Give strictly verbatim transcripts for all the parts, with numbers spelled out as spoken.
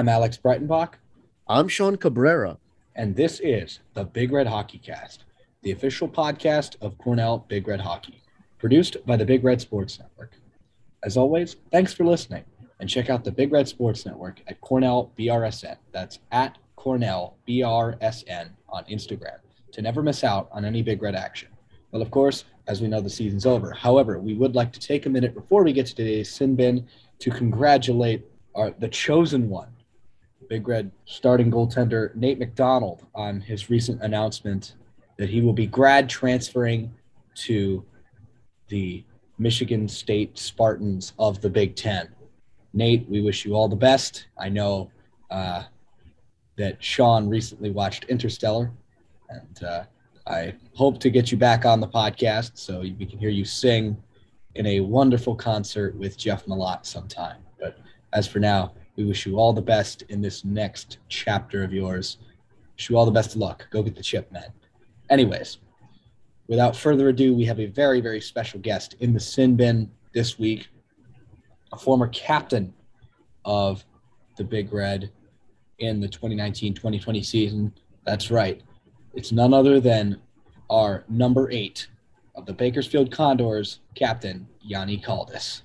I'm Alex Breitenbach, I'm Sean Cabrera. and this is the Big Red Hockey Cast, the official podcast of Cornell Big Red Hockey, produced by the Big Red Sports Network. As always, thanks for listening, and check out the Big Red Sports Network at Cornell B R S N. That's at Cornell B R S N on Instagram to never miss out on any Big Red action. Well, of course, as we know, the season's over. However, we would like to take a minute before we get to today's Sin Bin to congratulate our, the chosen one, Big Red starting goaltender Nate McDonald, on his recent announcement that he will be grad transferring to the Michigan State Spartans of the Big Ten. Nate, we wish you all the best. I know uh, that Sean recently watched Interstellar, and uh, I hope to get you back on the podcast so we can hear you sing in a wonderful concert with Jeff Malott sometime. But as for now, we wish you all the best in this next chapter of yours. Wish you all the best of luck. Go get the chip, man. Anyways, without further ado, we have a very, very special guest in the Sin Bin this week, a former captain of the Big Red in the twenty nineteen twenty twenty season. That's right. It's none other than our number eight of the Bakersfield Condors, Captain Yanni Kaldis.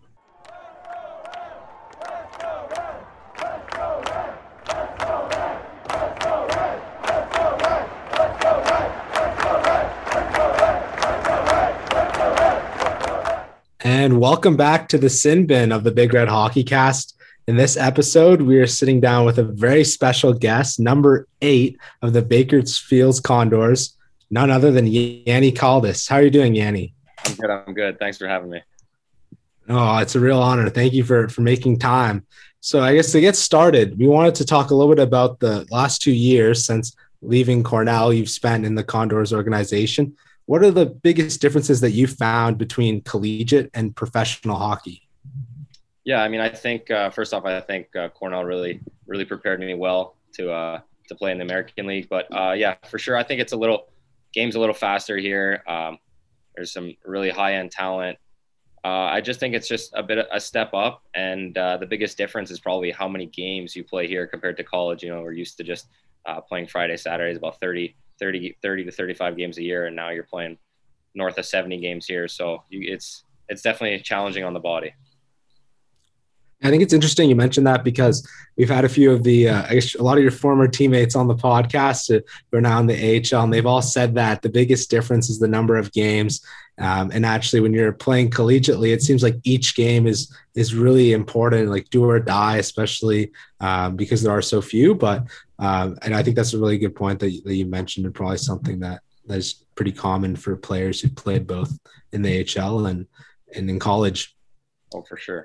And welcome back to the Sin Bin of the Big Red Hockey Cast. In this episode, we are sitting down with a very special guest, number eight of the Bakersfield Condors, none other than Yanni Kaldis. How are you doing, Yanni? I'm good. I'm good. Thanks for having me. Oh, it's a real honor. Thank you for, for making time. So I guess to get started, we wanted to talk a little bit about the last two years since leaving Cornell you've spent in the Condors organization. What are the biggest differences that you found between collegiate and professional hockey? Yeah, I mean, I think uh, first off, I think uh, Cornell really, really prepared me well to uh, to play in the American League. But uh, yeah, for sure, I think it's a little game's a little faster here. Um, there's some really high end talent. Uh, I just think it's just a bit of a step up, and uh, the biggest difference is probably how many games you play here compared to college. You know, we're used to just uh, playing Friday, Saturdays, about thirty, thirty, thirty to thirty-five games a year, and now you're playing north of seventy games here. So you, it's it's definitely challenging on the body. I think it's interesting you mentioned that because we've had a few of the, uh, I guess a lot of your former teammates on the podcast who are now in the A H L, and they've all said that the biggest difference is the number of games. Um, and actually, when you're playing collegiately, it seems like each game is is really important, like do or die, especially um, because there are so few. But um, and I think that's a really good point that you, that you mentioned, and probably something that that is pretty common for players who played both in the A H L and and in college. Oh, for sure.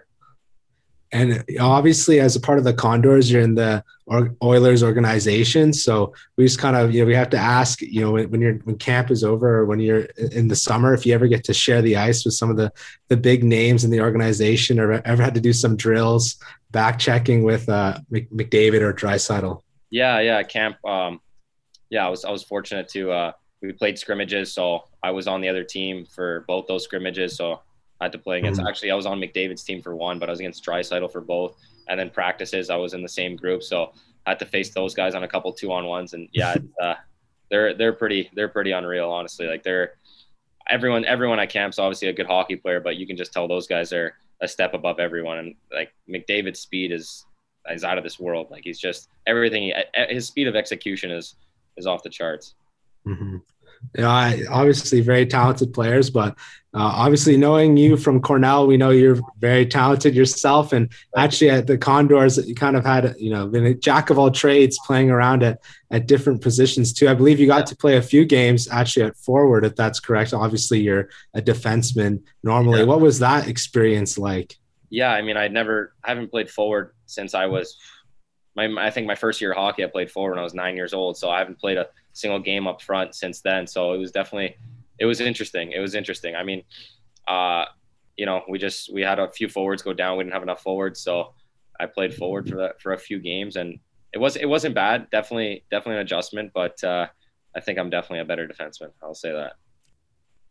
And obviously, as a part of the Condors, you're in the Oilers organization. So we just kind of, you know, we have to ask, you know, when, when you're when camp is over or when you're in the summer, if you ever get to share the ice with some of the the big names in the organization, or ever had to do some drills, back checking with uh, McDavid or Draisaitl. Yeah, yeah, camp. Um, yeah, I was I was fortunate to. Uh, we played scrimmages, so I was on the other team for both those scrimmages. So I had to play against, mm-hmm. actually, I was on McDavid's team for one, but I was against Draisaitl for both. And then practices, I was in the same group. So I had to face those guys on a couple two-on-ones. And yeah, uh, they're they're pretty they're pretty unreal, honestly. Like they're everyone everyone at camp's obviously a good hockey player, but you can just tell those guys are a step above everyone. And like McDavid's speed is is out of this world. Like he's just everything. His speed of execution is is off the charts. Mm-hmm. Yeah, obviously very talented players, but uh, obviously knowing you from Cornell, we know you're very talented yourself. And actually at the Condors, you kind of had, you know, been a jack of all trades, playing around at, at different positions too. I believe you got yeah. to play a few games actually at forward, if that's correct. Obviously you're a defenseman normally. Yeah. What was that experience like? Yeah, I mean, I'd never, I haven't played forward since I was, my, I think my first year of hockey, I played forward when I was nine years old. So I haven't played a single game up front since then. So it was definitely, it was interesting. It was interesting. I mean, uh, you know, we just, we had a few forwards go down. We didn't have enough forwards. So I played forward for that for a few games, and it was, it wasn't bad. Definitely, definitely an adjustment, but uh, I think I'm definitely a better defenseman. I'll say that.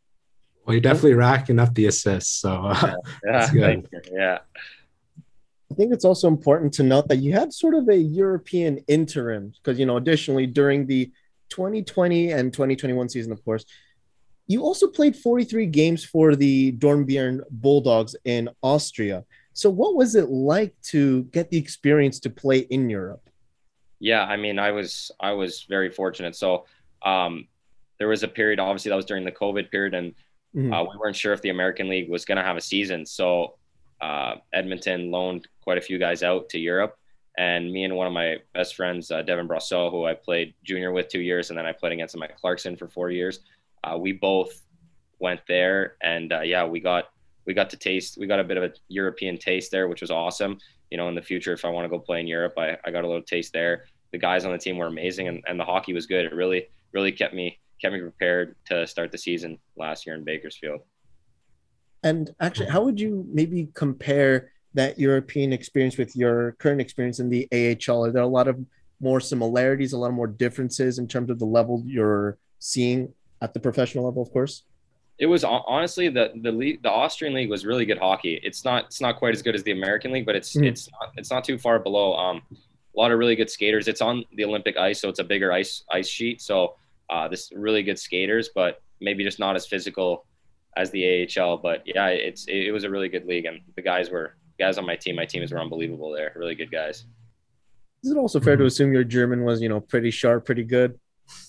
Well, you're definitely racking up the assists. So uh, yeah, yeah, thank you. Yeah. think it's also important to note that you had sort of a European interim because, you know, additionally during the twenty twenty and twenty twenty-one season, of course, you also played forty-three games for the Dornbirn Bulldogs in Austria. So what was it like to get the experience to play in Europe? Yeah, I mean, I was I was very fortunate. So um, there was a period, obviously, that was during the COVID period, and mm-hmm. uh, we weren't sure if the American League was going to have a season. So uh, Edmonton loaned quite a few guys out to Europe, and me and one of my best friends, uh, Devin Brosseau, who I played junior with two years, and then I played against him at Clarkson for four years. Uh, we both went there, and uh, yeah, we got we got to taste, we got a bit of a European taste there, which was awesome. You know, in the future, if I want to go play in Europe, I, I got a little taste there. The guys on the team were amazing, and, and the hockey was good. It really, really kept me kept me prepared to start the season last year in Bakersfield. And actually, how would you maybe compare that European experience with your current experience in the A H L? Are there a lot of more similarities, a lot more differences in terms of the level you're seeing at the professional level, of course? It was honestly the the league, the Austrian league was really good hockey. It's not it's not quite as good as the American league, but it's mm-hmm. it's not, it's not too far below. Um, a lot of really good skaters. It's on the Olympic ice, so it's a bigger ice ice sheet. So uh, this really good skaters, but maybe just not as physical as the A H L. But yeah, it's it, it was a really good league, and the guys were guys on my team. My teammates were unbelievable there. Really good guys. Is it also fair to assume your German was, you know, pretty sharp, pretty good?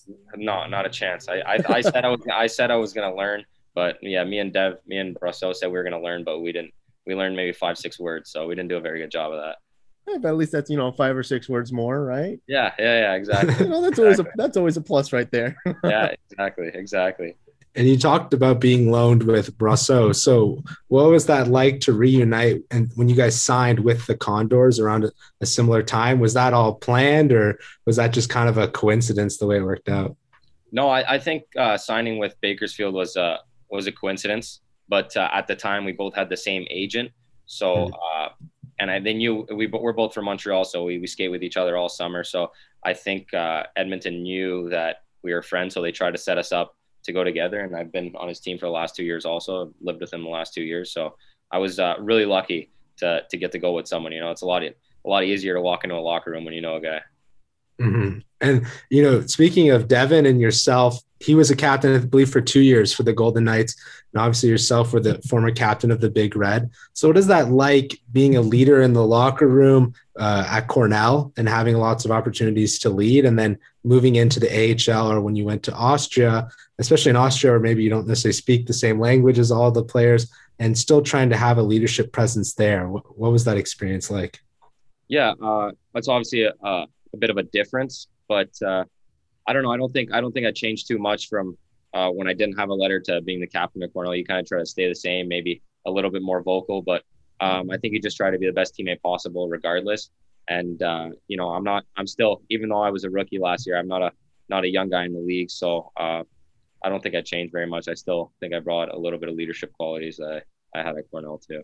No, not a chance. I I, I said I was I said I was gonna learn. But yeah, me and Dev, me and Brosseau said we were going to learn, but we didn't. We learned maybe five, six words, so we didn't do a very good job of that. Yeah, but at least that's, you know, five or six words more, right? Yeah, yeah, yeah, exactly. you know, that's exactly. always a that's always a plus right there. yeah, exactly, exactly. And you talked about being loaned with Brosseau. So what was that like to reunite? And when you guys signed with the Condors around a, a similar time, was that all planned, or was that just kind of a coincidence the way it worked out? No, I, I think uh, signing with Bakersfield was a uh, was a coincidence, but uh, at the time we both had the same agent. So, uh, and I, they knew we we're both from Montreal, so we, we skate with each other all summer. So I think uh, Edmonton knew that we were friends, so they tried to set us up to go together. And I've been on his team for the last two years also. I've lived with him the last two years. So I was uh, really lucky to to get to go with someone. You know, it's a lot, a lot easier to walk into a locker room when you know a guy. Mm-hmm. And, you know, speaking of Devin and yourself, he was a captain, I believe, for two years for the Golden Knights. And obviously yourself were the former captain of the Big Red. So what is that like being a leader in the locker room uh, at Cornell and having lots of opportunities to lead, and then moving into the A H L, or when you went to Austria, especially in Austria, where maybe you don't necessarily speak the same language as all the players, and still trying to have a leadership presence there? What, what was that experience like? Yeah, uh, that's obviously a, a, a bit of a difference, but uh, I don't know. I don't think I don't think I changed too much from uh, when I didn't have a letter to being the captain of Cornell. You kind of try to stay the same, maybe a little bit more vocal, but um, I think you just try to be the best teammate possible, regardless. And uh, you know, I'm not. I'm still, even though I was a rookie last year, I'm not a not a young guy in the league. So uh, I don't think I changed very much. I still think I brought a little bit of leadership qualities that I, I had at Cornell too.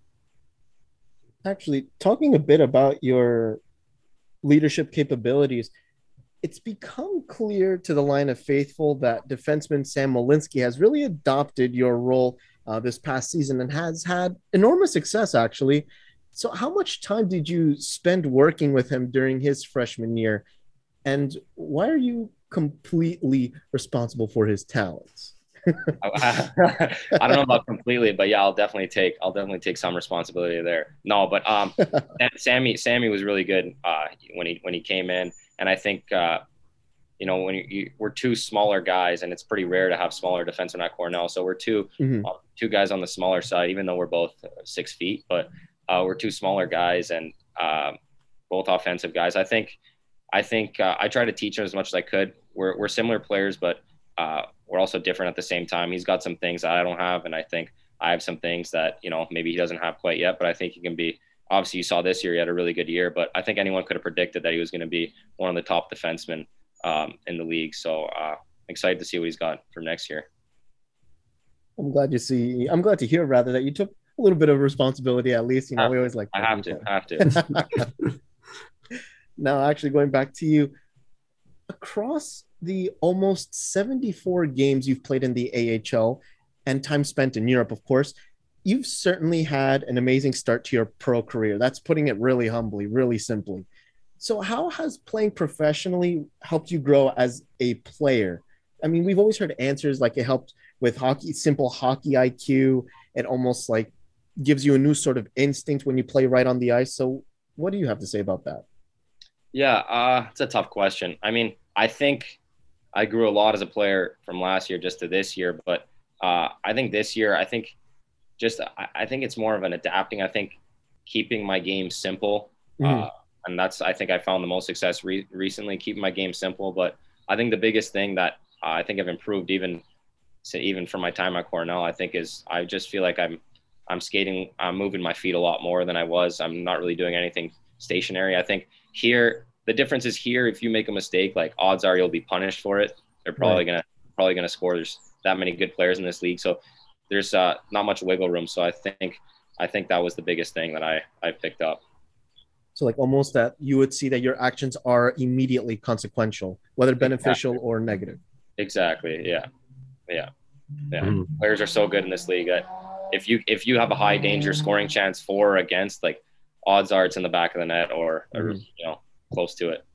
Actually, talking a bit about your leadership capabilities, it's become clear to the line of faithful that defenseman Sam Molinsky has really adopted your role uh, this past season and has had enormous success, actually. So how much time did you spend working with him during his freshman year? And why are you completely responsible for his talents? I, I don't know about completely, but yeah, I'll definitely take I'll definitely take some responsibility there. No, but um, Sammy Sammy was really good uh, when he when he came in, and I think uh, you know when you, you, we're two smaller guys, and it's pretty rare to have smaller defensemen at Cornell. So we're two mm-hmm. uh, two guys on the smaller side, even though we're both six feet, but uh, we're two smaller guys and uh, both offensive guys. I think I think uh, I tried to teach him as much as I could. We're we're similar players, but uh, we're also different at the same time. He's got some things that I don't have, and I think I have some things that, you know, maybe he doesn't have quite yet, but I think he can be. Obviously, you saw this year, he had a really good year, but I think anyone could have predicted that he was going to be one of the top defensemen um, in the league. So uh, excited to see what he's got for next year. I'm glad you see, I'm glad to hear rather that you took a little bit of responsibility, at least. You know, we always like, I have to, I have to. Now, actually going back to you, across the almost seventy-four games you've played in the A H L and time spent in Europe, of course, you've certainly had an amazing start to your pro career. That's putting it really humbly, really simply. So how has playing professionally helped you grow as a player? I mean, we've always heard answers like it helped with hockey, simple hockey I Q. It almost like gives you a new sort of instinct when you play right on the ice. So what do you have to say about that? Yeah, uh, it's a tough question. I mean, I think I grew a lot as a player from last year just to this year, but uh, I think this year, I think just I, I think it's more of an adapting. I think keeping my game simple, mm-hmm. uh, and that's I think I found the most success re- recently, keeping my game simple. But I think the biggest thing that uh, I think I've improved even so even from my time at Cornell, I think is I just feel like I'm I'm skating, I'm moving my feet a lot more than I was. I'm not really doing anything stationary. I think here the difference is here if you make a mistake, like odds are you'll be punished for it. They're probably right. gonna probably gonna score. There's that many good players in this league, so there's uh, not much wiggle room. So I think I think that was the biggest thing that I I picked up. So like almost that you would see that your actions are immediately consequential, whether beneficial exactly. or negative. Exactly. Yeah. Yeah. Yeah. Mm-hmm. Players are so good in this league that if you if you have a high danger scoring chance for or against, like odds are it's in the back of the net or, mm-hmm. or you know close to it.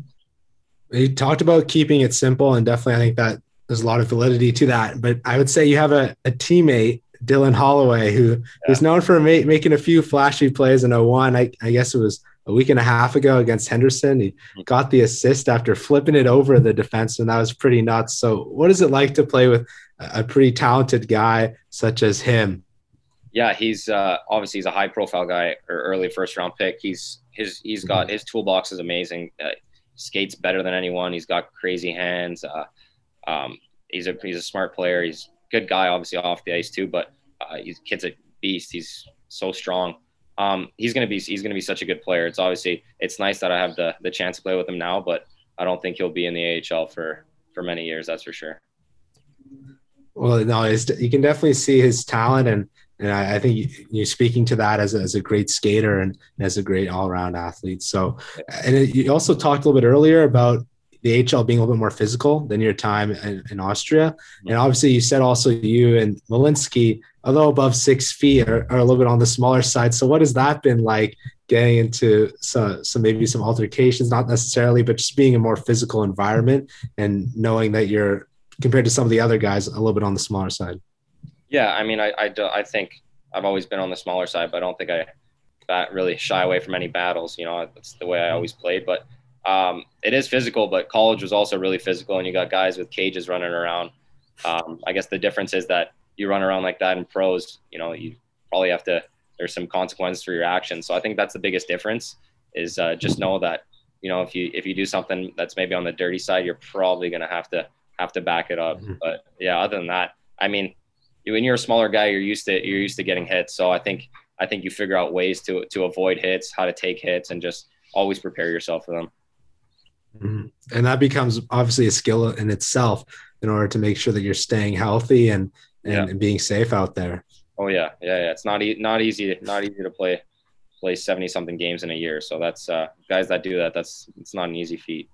You talked about keeping it simple, and definitely I think that there's a lot of validity to that. But I would say you have a, a teammate, Dylan Holloway, who yeah. who's known for ma- making a few flashy plays in oh one. I, I guess it was a week and a half ago against Henderson. He got the assist after flipping it over the defense, and that was pretty nuts. So what is it like to play with a pretty talented guy such as him? Yeah, he's uh, obviously he's a high profile guy or early first round pick. He's his he's got his toolbox is amazing. Uh, skates better than anyone. He's got crazy hands. Uh, um, he's a he's a smart player. He's a good guy, obviously off the ice too. But uh, he's kid's a beast. He's so strong. Um, he's gonna be he's gonna be such a good player. It's obviously it's nice that I have the the chance to play with him now, but I don't think he'll be in the A H L for for many years. That's for sure. Well, no, you can definitely see his talent, and and I, I think you're speaking to that as a, as a great skater and as a great all around athlete. So, and it, you also talked a little bit earlier about the A H L being a little bit more physical than your time in, in Austria. And obviously you said also you and Malinsky, although above six feet, are, are a little bit on the smaller side. So what has that been like getting into some, some maybe some altercations, not necessarily, but just being a more physical environment and knowing that you're compared to some of the other guys a little bit on the smaller side? Yeah, I mean, I I, do, I think I've always been on the smaller side, but I don't think I bat, really shy away from any battles. You know, that's the way I always played. But um, it is physical, but college was also really physical, and you got guys with cages running around. Um, I guess the difference is that you run around like that in pros, you know, you probably have to, there's some consequences for your actions. So I think that's the biggest difference is uh, just know that, you know, if you, if you do something that's maybe on the dirty side, you're probably going to have to have to back it up. Mm-hmm. But yeah, other than that, I mean, when you're a smaller guy, you're used to, you're used to getting hits. So I think, I think you figure out ways to, to avoid hits, how to take hits, and just always prepare yourself for them. Mm-hmm. And that becomes obviously a skill in itself in order to make sure that you're staying healthy and, and, yeah. and being safe out there. Oh yeah. Yeah. Yeah. It's not, e- not easy, not easy to play, play seventy something games in a year. So that's uh guys that do that, that's, it's not an easy feat.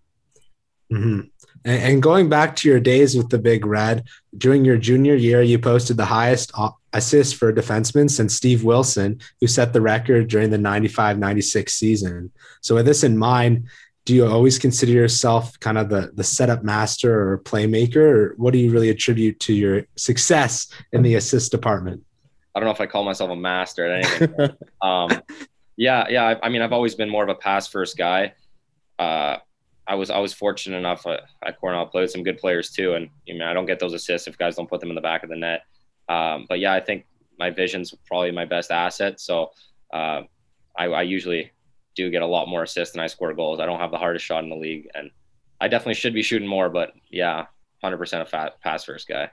Mm-hmm. And, and going back to your days with the Big Red, during your junior year, you posted the highest assist for a defenseman since Steve Wilson, who set the record during the ninety-five ninety-six season. So with this in mind, do you always consider yourself kind of the, the setup master or playmaker, or what do you really attribute to your success in the assist department? I don't know if I call myself a master at anything. um, yeah, yeah. I, I mean, I've always been more of a pass first guy. Uh, I was I was fortunate enough at, at Cornell to play with some good players too, and I mean, I don't get those assists if guys don't put them in the back of the net. Um, but yeah, I think my vision's probably my best asset. So uh, I, I usually do get a lot more assists than I score goals. I don't have the hardest shot in the league, and I definitely should be shooting more. But yeah, one hundred percent a fat pass first guy.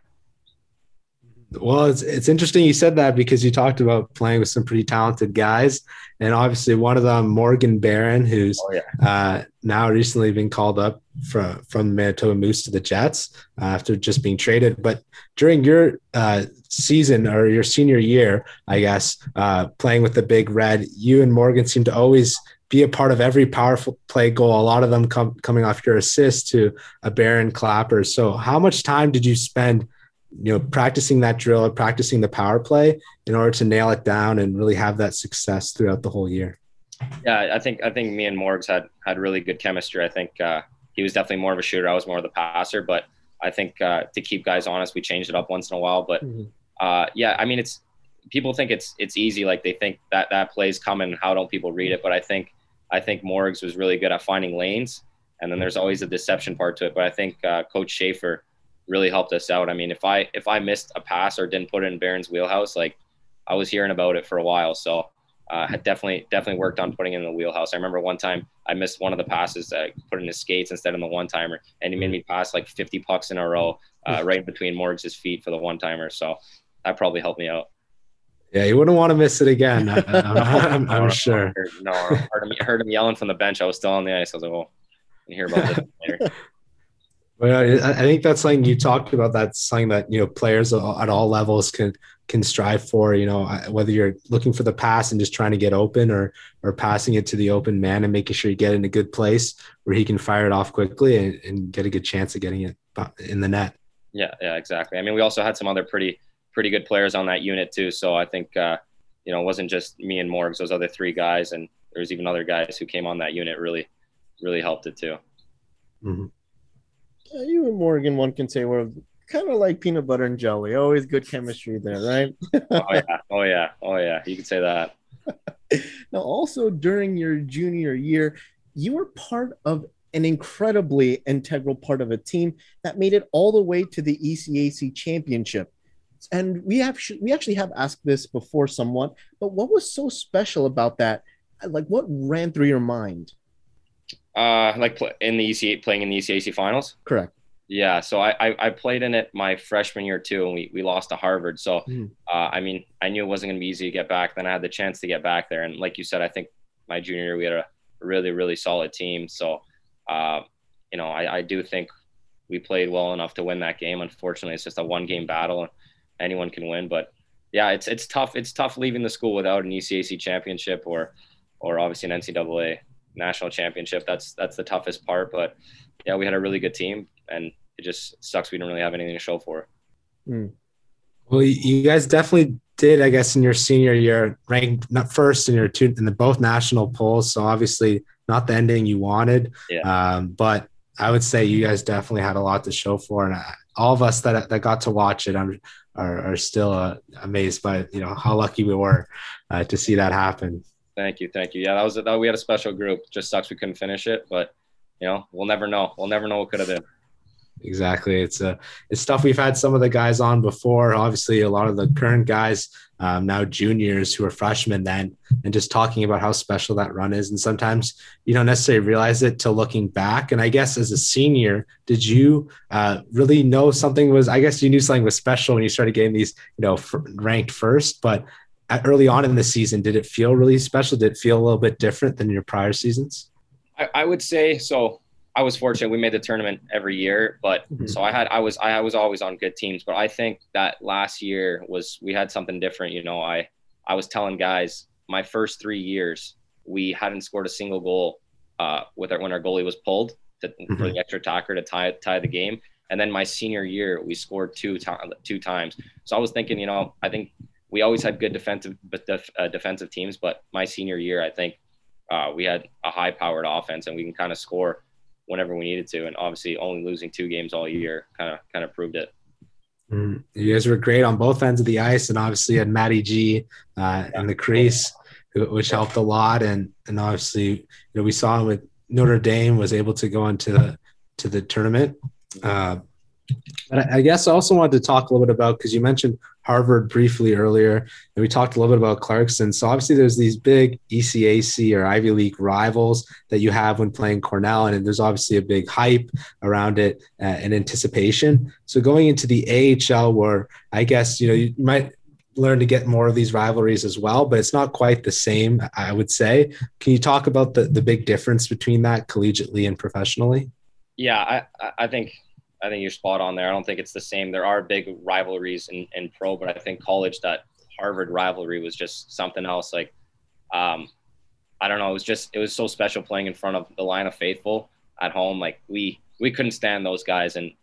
Well, it's it's interesting you said that because you talked about playing with some pretty talented guys, and obviously one of them, Morgan Barron, who's oh, yeah. uh, now recently been called up from from the Manitoba Moose to the Jets uh, after just being traded. But during your uh, season or your senior year, I guess, uh, playing with the Big Red, you and Morgan seem to always be a part of every powerful play goal. A lot of them come coming off your assist to a Barron clapper. So, how much time did you spend you know, practicing that drill, practicing the power play in order to nail it down and really have that success throughout the whole year? Yeah, I think I think me and Morgs had had really good chemistry. I think uh, he was definitely more of a shooter. I was more of the passer, but I think uh, to keep guys honest, we changed it up once in a while. But Mm-hmm. uh, yeah, I mean, it's people think it's it's easy. Like they think that that play's coming. How don't people read it? But I think I think Morgs was really good at finding lanes, and then there's always a deception part to it. But I think uh, Coach Schaefer really helped us out. I mean, if I if I missed a pass or didn't put it in Barron's wheelhouse, like I was hearing about it for a while. So. Uh, had definitely definitely worked on putting it in the wheelhouse. I remember one time I missed one of the passes that I put in his skates instead of the one timer, and he made me pass like fifty pucks in a row, uh, right in between Morgs' feet for the one timer. So that probably helped me out. Yeah, you wouldn't want to miss it again. I, I'm, I'm, I'm sure. No, I heard him, heard him yelling from the bench. I was still on the ice. I was like, "Oh, you hear about this later." Well, I think that's something you talked about. That's something that, you know, players at all levels can can strive for, you know, whether you're looking for the pass and just trying to get open, or or passing it to the open man and making sure you get in a good place where he can fire it off quickly and, and get a good chance of getting it in the net. Yeah, yeah, exactly. I mean, we also had some other pretty pretty good players on that unit too. So I think, uh, you know, it wasn't just me and Morgs, those other three guys, and there was even other guys who came on that unit really, really helped it too. Mm-hmm. Uh, you and Morgan, one can say, were kind of like peanut butter and jelly. Always good chemistry there, right? oh yeah, oh yeah, oh yeah. You could say that. Now, also during your junior year, you were part of an incredibly integral part of a team that made it all the way to the E C A C championship. And we have we actually have asked this before somewhat, but what was so special about that? Like, what ran through your mind? Uh, like in the E C A, playing in the E C A C finals. Correct. Yeah, so I, I I played in it my freshman year too, and we we lost to Harvard. So Mm. uh, I mean, I knew it wasn't going to be easy to get back. Then I had the chance to get back there, and like you said, I think my junior year we had a really really solid team. So uh, you know, I, I do think we played well enough to win that game. Unfortunately, it's just a one game battle, and anyone can win. But yeah, it's it's tough. It's tough leaving the school without an E C A C championship or or obviously an N C double A national championship. That's that's the toughest part. But yeah, we had a really good team, and it just sucks we don't really have anything to show for it. Mm. Well, you guys definitely did, I guess, in your senior year, ranked not first in your two in the both national polls. So obviously not the ending you wanted. Yeah. Um, but I would say you guys definitely had a lot to show for, and all of us that that got to watch it, I'm are, are still uh, amazed by, you know, how lucky we were uh, to see that happen. Thank you, thank you. Yeah, that was that. We had a special group. Just sucks we couldn't finish it, but you know, we'll never know. We'll never know what could have been. Exactly. It's uh, it's stuff we've had some of the guys on before. Obviously, a lot of the current guys, um, now juniors who are freshmen then, and just talking about how special that run is. And sometimes you don't necessarily realize it till looking back. And I guess as a senior, did you uh, really know something was, I guess you knew something was special when you started getting these, you know, f- ranked first, but at, early on in the season, did it feel really special? Did it feel a little bit different than your prior seasons? I, I would say so. I was fortunate. We made the tournament every year, but Mhm. so I had, I was, I was always on good teams, but I think that last year was, we had something different. You know, I, I was telling guys my first three years, we hadn't scored a single goal uh, with our, when our goalie was pulled to, Mhm. for the extra attacker to tie, tie the game. And then my senior year, we scored two, to, two times. So I was thinking, you know, I think we always had good defensive, but def, uh, defensive teams, but my senior year, I think uh, we had a high powered offense and we can kind of score whenever we needed to, and obviously only losing two games all year kind of kind of proved it. Mm, you guys were great on both ends of the ice, and obviously you had Matty G uh, in the crease, who, which helped a lot. And and obviously, you know, we saw him with Notre Dame was able to go into the to the tournament. Uh, but I, I guess I also wanted to talk a little bit about, because you mentioned Harvard briefly earlier, and we talked a little bit about Clarkson. So obviously there's these big E C A C or Ivy League rivals that you have when playing Cornell, and there's obviously a big hype around it uh, and anticipation. So going into the A H L, where I guess, you know, you might learn to get more of these rivalries as well, but it's not quite the same, I would say. Can you talk about the, the big difference between that collegiately and professionally? Yeah, I, I think I think you're spot on there. I don't think it's the same. There are big rivalries in, in pro, but I think college, that Harvard rivalry was just something else. Like, um, I don't know. It was just, it was so special playing in front of the line of faithful at home. Like we, we couldn't stand those guys. And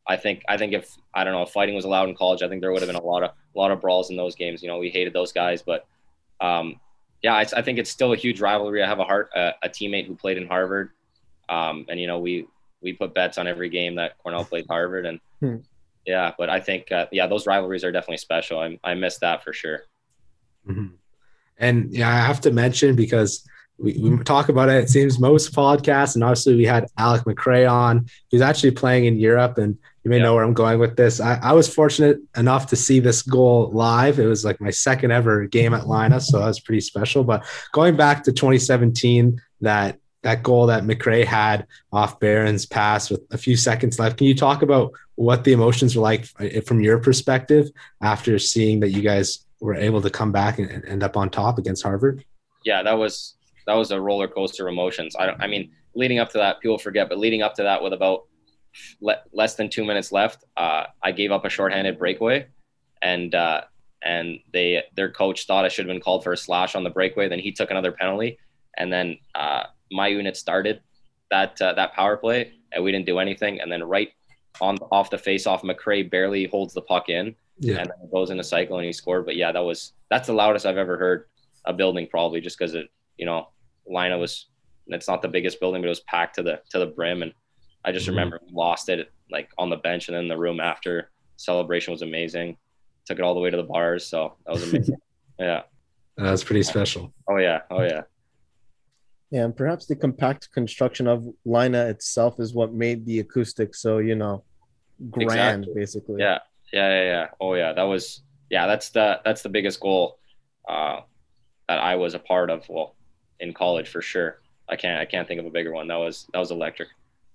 I think I think if I don't know if fighting was allowed in college, I think there would have been a lot of a lot of brawls in those games. You know, we hated those guys, but um, yeah, it's, I think it's still a huge rivalry. I have a heart a, a teammate who played in Harvard, um, and you know we we put bets on every game that Cornell played Harvard, and Hmm. yeah, but I think uh, yeah, those rivalries are definitely special. I I miss that for sure. Mhm. And yeah, I have to mention because we, we talk about it, it seems most podcasts, and obviously we had Alec McRae on. He's actually playing in Europe, and you may Yeah. know where I'm going with this. I, I was fortunate enough to see this goal live. It was like my second ever game at Lina, so that was pretty special. But going back to twenty seventeen, that that goal that McRae had off Barron's pass with a few seconds left, can you talk about what the emotions were like from your perspective after seeing that you guys were able to come back and end up on top against Harvard? Yeah, that was that was a roller coaster of emotions. I don't. I mean, leading up to that, people forget, but leading up to that, with about le- less than two minutes left, uh, I gave up a shorthanded breakaway, and uh, and they their coach thought I should have been called for a slash on the breakaway. Then he took another penalty, and then uh, my unit started that uh, that power play, and we didn't do anything. And then right on off the face off, McRae barely holds the puck in, Yeah. and then it goes in a cycle and he scored. But yeah, that was that's the loudest I've ever heard a building, probably just because it, you know, Lina was, it's not the biggest building, but it was packed to the to the brim, and I just Mhm. remember we lost it like on the bench, and then the room after. Celebration was amazing. Took it all the way to the bars, so that was amazing. Yeah. That was pretty special. Oh yeah. Oh yeah. Yeah, and perhaps the compact construction of Lina itself is what made the acoustics so, you know, grand, Exactly. basically. Yeah. Yeah. Yeah. Yeah. Oh yeah. That was yeah. That's the that's the biggest goal uh, that I was a part of. Well, in college for sure. I can't I can't think of a bigger one. That was that was electric.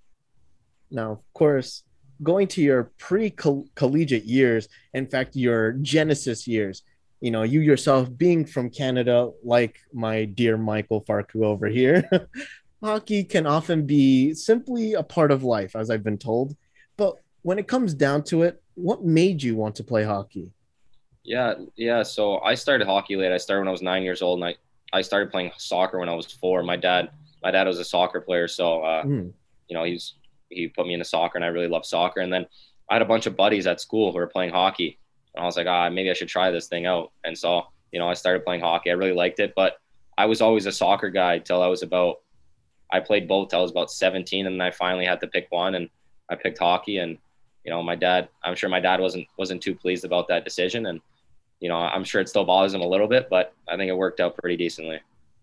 Now, of course, going to your pre-collegiate years, in fact, your Genesis years, you know, you yourself being from Canada, like my dear Michael Farku over here, hockey can often be simply a part of life, as I've been told. But when it comes down to it, what made you want to play hockey? Yeah, yeah. So I started hockey late. I started when I was nine years old, and I, I started playing soccer when I was four. My dad, my dad was a soccer player, so uh, Mm. you know, he's he put me into soccer, and I really love soccer. And then I had a bunch of buddies at school who were playing hockey, and I was like, ah, maybe I should try this thing out. And so, you know, I started playing hockey. I really liked it, but I was always a soccer guy till I was about. I played both till I was about seventeen, and then I finally had to pick one, and I picked hockey. And you know, my dad, I'm sure my dad wasn't wasn't too pleased about that decision, and you know, I'm sure it still bothers him a little bit, but I think it worked out pretty decently.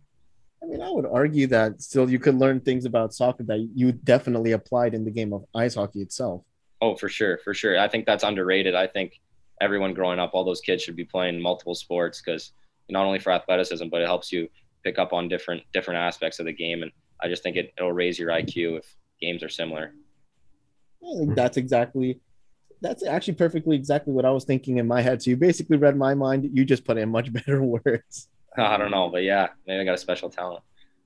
I mean, I would argue that still you could learn things about soccer that you definitely applied in the game of ice hockey itself. Oh, for sure, for sure. I think that's underrated. I think everyone growing up, all those kids should be playing multiple sports because not only for athleticism, but it helps you pick up on different different aspects of the game. And I just think it, it'll raise your I Q if games are similar. I think that's exactly, that's actually perfectly exactly what I was thinking in my head. So you basically read my mind. You just put it in much better words. I don't know, but yeah, maybe I got a special talent.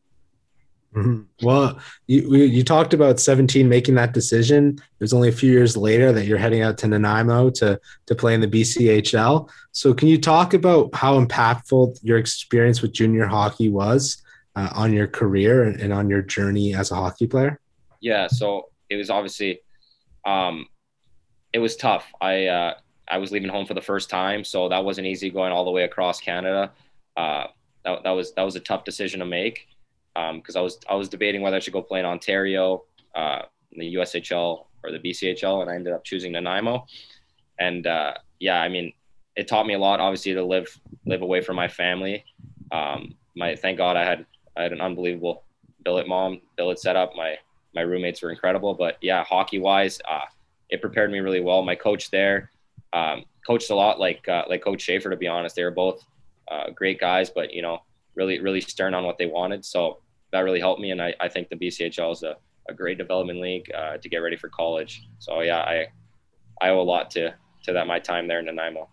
Mhm. Well, you we- you talked about seventeen making that decision. It was only a few years later that you're heading out to Nanaimo to to play in the B C H L. So, can you talk about how impactful your experience with junior hockey was uh, on your career and, and on your journey as a hockey player? Yeah, so it was obviously, um, it was tough. I uh, I was leaving home for the first time, so that wasn't easy going all the way across Canada. Uh, that, that was that was a tough decision to make because um, I was I was debating whether I should go play in Ontario, uh, in the U S H L or the B C H L, and I ended up choosing Nanaimo. And uh, yeah, I mean, it taught me a lot, obviously, to live live away from my family. Um, my thank God I had I had an unbelievable billet mom, billet setup. My my roommates were incredible, but yeah, hockey wise, uh, it prepared me really well. My coach there um, coached a lot like uh, like Coach Schaefer, to be honest. They were both uh, great guys, but you know, really really stern on what they wanted. So that really helped me, and I, I think the B C H L is a, a great development league uh, to get ready for college. So yeah, I I owe a lot to to that my time there in Nanaimo.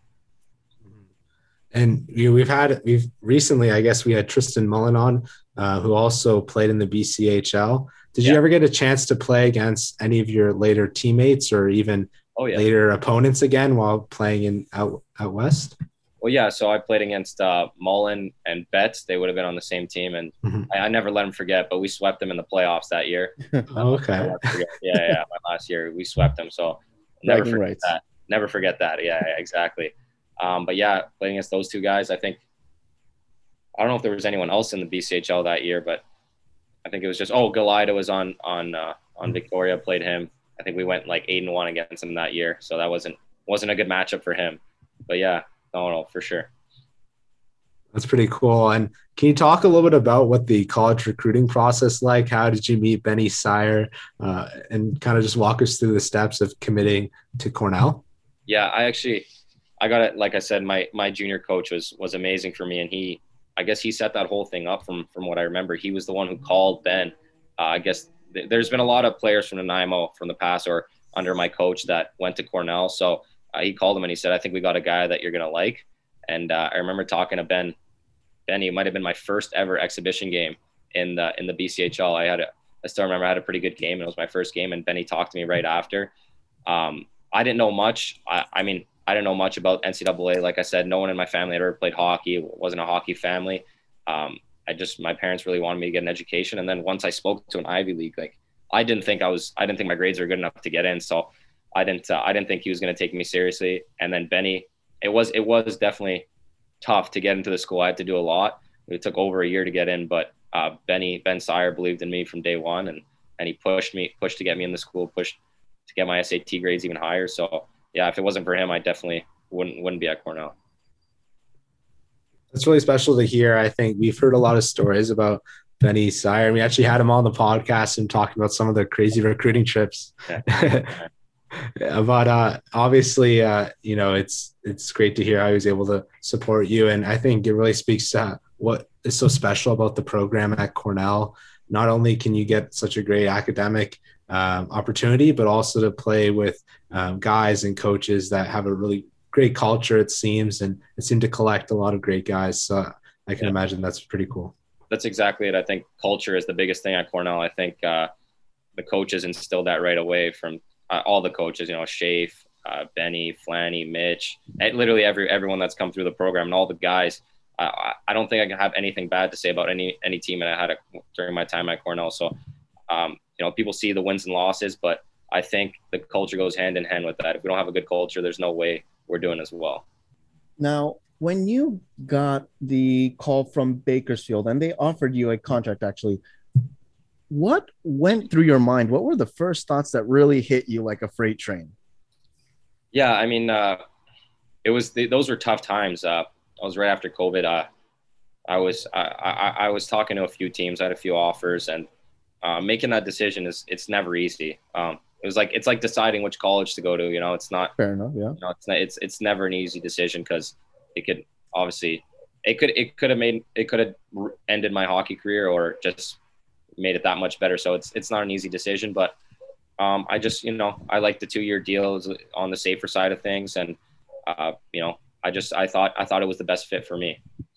And you know, we've had we've recently, I guess, we had Tristan Mullen on, uh, who also played in the B C H L. Did Yeah. you ever get a chance to play against any of your later teammates or even Oh yeah. later opponents again while playing in out out west? Well, yeah. So I played against uh, Mullen and Betts. They would have been on the same team, and Mhm. I, I never let them forget. But we swept them in the playoffs that year. Oh, okay. I'll never forget. Yeah, yeah. My last year, we swept them. So Never Bragging forget rights. that. Never forget that. Yeah, yeah, exactly. Um, but yeah, playing against those two guys, I think I don't know if there was anyone else in the B C H L that year, but I think it was just oh, Galida was on on uh, on Victoria, played him. I think we went like eight and one against him that year, so that wasn't wasn't a good matchup for him. But yeah, no, no, for sure. That's pretty cool. And can you talk a little bit about what the college recruiting process like? How did you meet Benny Sire, uh, and kind of just walk us through the steps of committing to Cornell? Yeah, I actually, I got it. Like I said, my my junior coach was was amazing for me, and he, I guess he set that whole thing up from from what I remember. He was the one who called Ben. Uh, I guess th- there's been a lot of players from Nanaimo from the past or under my coach that went to Cornell. So uh, he called him and he said, "I think we got a guy that you're gonna like." And uh, I remember talking to Ben. Benny, it might have been my first ever exhibition game in the in the B C H L. I had a, I still remember I had a pretty good game. And it was my first game, and Benny talked to me right after. Um, I didn't know much. I, I mean, I didn't know much about N C double A. Like I said, no one in my family had ever played hockey. It wasn't a hockey family. Um, I just my parents really wanted me to get an education. And then once I spoke to an Ivy League, like I didn't think I was. I didn't think my grades were good enough to get in. So I didn't. Uh, I didn't think he was going to take me seriously. And then Benny, it was it was definitely tough to get into the school. I had to do a lot. It took over a year to get in, but uh, Benny Ben Sire believed in me from day one, and and he pushed me pushed to get me in the school, pushed to get my S A T grades even higher. So yeah, if it wasn't for him, I definitely wouldn't wouldn't be at Cornell. That's really special to hear. I think we've heard a lot of stories about Benny Sire. We actually had him on the podcast and talking about some of the crazy recruiting trips. Yeah. But uh, obviously, uh, you know, it's it's great to hear how he was able to support you. And I think it really speaks to what is so special about the program at Cornell. Not only can you get such a great academic um, opportunity, but also to play with um, guys and coaches that have a really great culture, it seems, and it seemed to collect a lot of great guys. So I can yeah. imagine that's pretty cool. That's exactly it. I think culture is the biggest thing at Cornell. I think uh, the coaches instilled that right away from uh, all the coaches, you know, Shafe, uh, Benny, Flanny, Mitch, and literally every everyone that's come through the program and all the guys. Uh, I don't think I can have anything bad to say about any any team that I had a, during my time at Cornell. So, um, you know, people see the wins and losses, but I think the culture goes hand in hand with that. If we don't have a good culture, there's no way we're doing as well. Now, when you got the call from Bakersfield and they offered you a contract, actually, what went through your mind? What were the first thoughts that really hit you like a freight train? Yeah, I mean, uh, it was the, those were tough times. Uh, I was right after COVID. Uh, I was I, I, I was talking to a few teams. I had a few offers, and uh, making that decision is it's never easy. Um, it was like it's like deciding which college to go to. You know, it's not fair enough. Yeah, you know, it's not, it's it's never an easy decision because it could obviously it could it could have made it could have ended my hockey career or just made it that much better. So it's it's not an easy decision, but um, I just you know I like the two year deal on the safer side of things, and uh, you know I just I thought I thought it was the best fit for me.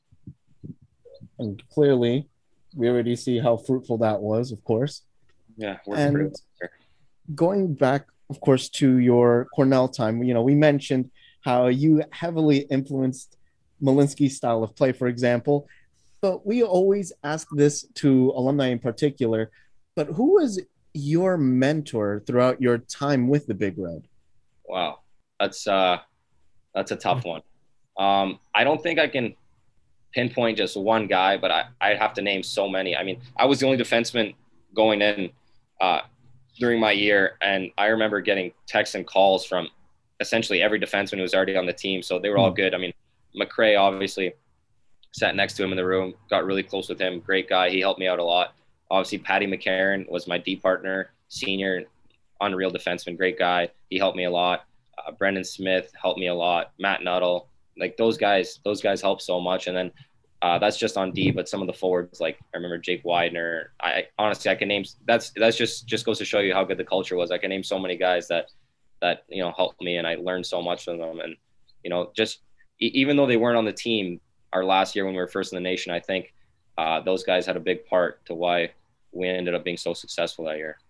And clearly, we already see how fruitful that was, of course. Yeah, and going back, of course, to your Cornell time, you know, we mentioned how you heavily influenced Malinsky's style of play, for example. But we always ask this to alumni in particular. But who was your mentor throughout your time with the Big Red? Wow, that's uh, that's a tough one. Um, I don't think I can pinpoint just one guy, but I, I'd have to name so many. I mean, I was the only defenseman going in uh, during my year, and I remember getting texts and calls from essentially every defenseman who was already on the team, so they were all good. I mean, McRae obviously sat next to him in the room, got really close with him, great guy. He helped me out a lot. Obviously, Patty McCarron was my D partner, senior, unreal defenseman, great guy. He helped me a lot. Uh, Brendan Smith helped me a lot. Matt Nuttall. Like those guys, those guys help so much. And then uh, that's just on D, but some of the forwards, like I remember Jake Widener. I honestly, I can name, that's, that's just, just goes to show you how good the culture was. I can name so many guys that, that, you know, helped me, and I learned so much from them. And, you know, just e- even though they weren't on the team our last year when we were first in the nation, I think uh, those guys had a big part to why we ended up being so successful that year.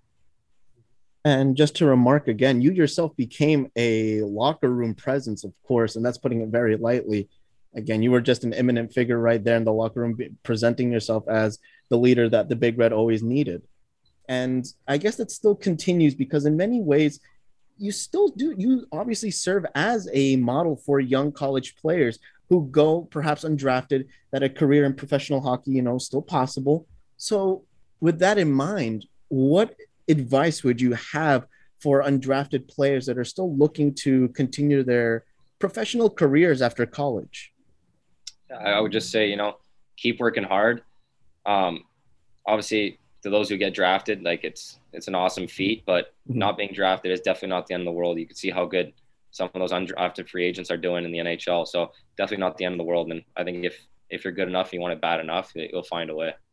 And just to remark again, you yourself became a locker room presence, of course, and that's putting it very lightly. Again, you were just an eminent figure right there in the locker room, presenting yourself as the leader that the Big Red always needed. And I guess that still continues because in many ways, you still do, you obviously serve as a model for young college players who go perhaps undrafted, that a career in professional hockey, you know, still possible. So with that in mind, what advice would you have for undrafted players that are still looking to continue their professional careers after college? I would just say, you know, keep working hard. Um, obviously, to those who get drafted, like it's it's an awesome feat, but mm-hmm. not being drafted is definitely not the end of the world. You can see how good some of those undrafted free agents are doing in the N H L. So definitely not the end of the world. And I think if if you're good enough, you want it bad enough, you'll find a way.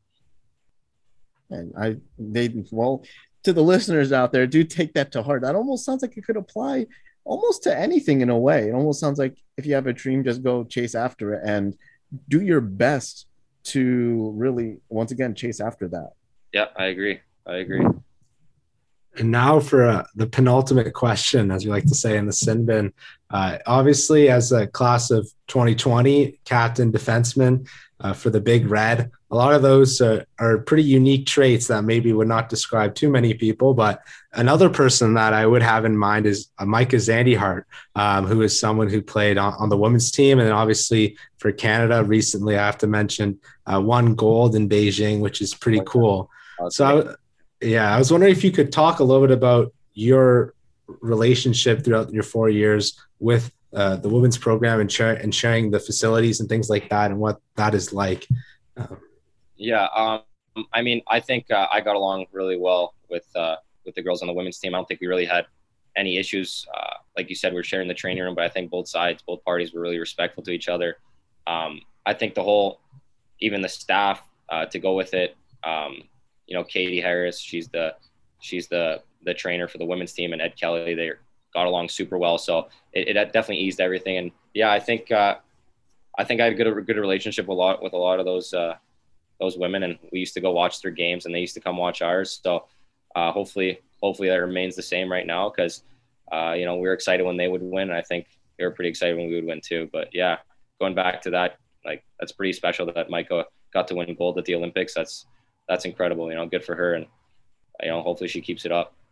And I, they, well, to the listeners out there, do take that to heart. That almost sounds like it could apply almost to anything in a way. It almost sounds like if you have a dream, just go chase after it and do your best to really, once again, chase after that. Yeah, I agree. I agree. And now for uh, the penultimate question, as we like to say in the sin bin. Uh, obviously, as a class of twenty twenty, captain, defenseman uh, for the Big Red, a lot of those uh, are pretty unique traits that maybe would not describe too many people. But another person that I would have in mind is uh, Micah Zandyhart, um, who is someone who played on, on the women's team. And then obviously for Canada recently, I have to mention uh, won gold in Beijing, which is pretty cool. So I, yeah, I was wondering if you could talk a little bit about your relationship throughout your four years with uh, the women's program and, share, and sharing the facilities and things like that and what that is like. Um, yeah, um, I mean, I think uh, I got along really well with uh, with the girls on the women's team. I don't think we really had any issues. Uh, like you said, we we're sharing the training room, but I think both sides, both parties were really respectful to each other. Um, I think the whole, even the staff uh, to go with it, um, you know, Katie Harris, she's the she's the the trainer for the women's team, and Ed Kelly, they got along super well. So it, it definitely eased everything. And yeah, I think uh, I think I had a good a good relationship with a lot with a lot of those uh, those women, and we used to go watch their games, and they used to come watch ours. So uh, hopefully hopefully that remains the same right now, because uh, you know, we were excited when they would win, and I think they were pretty excited when we would win too. But yeah, going back to that, like that's pretty special that Micah got to win gold at the Olympics. That's that's incredible, you know, good for her. And, you know, hopefully she keeps it up.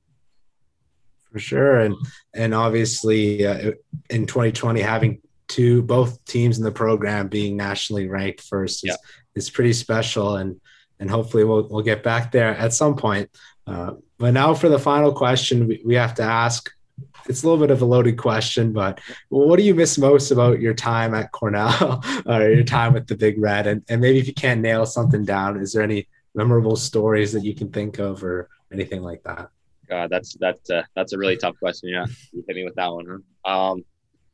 For sure. And, and obviously uh, in twenty twenty, having two, both teams in the program being nationally ranked first is, yeah. is pretty special. And, and hopefully we'll, we'll get back there at some point. Uh, but now for the final question, we, we have to ask, it's a little bit of a loaded question, but what do you miss most about your time at Cornell or your time with the Big Red? And, and maybe if you can't nail something down, is there any memorable stories that you can think of or anything like that? God, that's, that's, uh, that's a really tough question. Yeah. You hit me with that one. Huh? Um,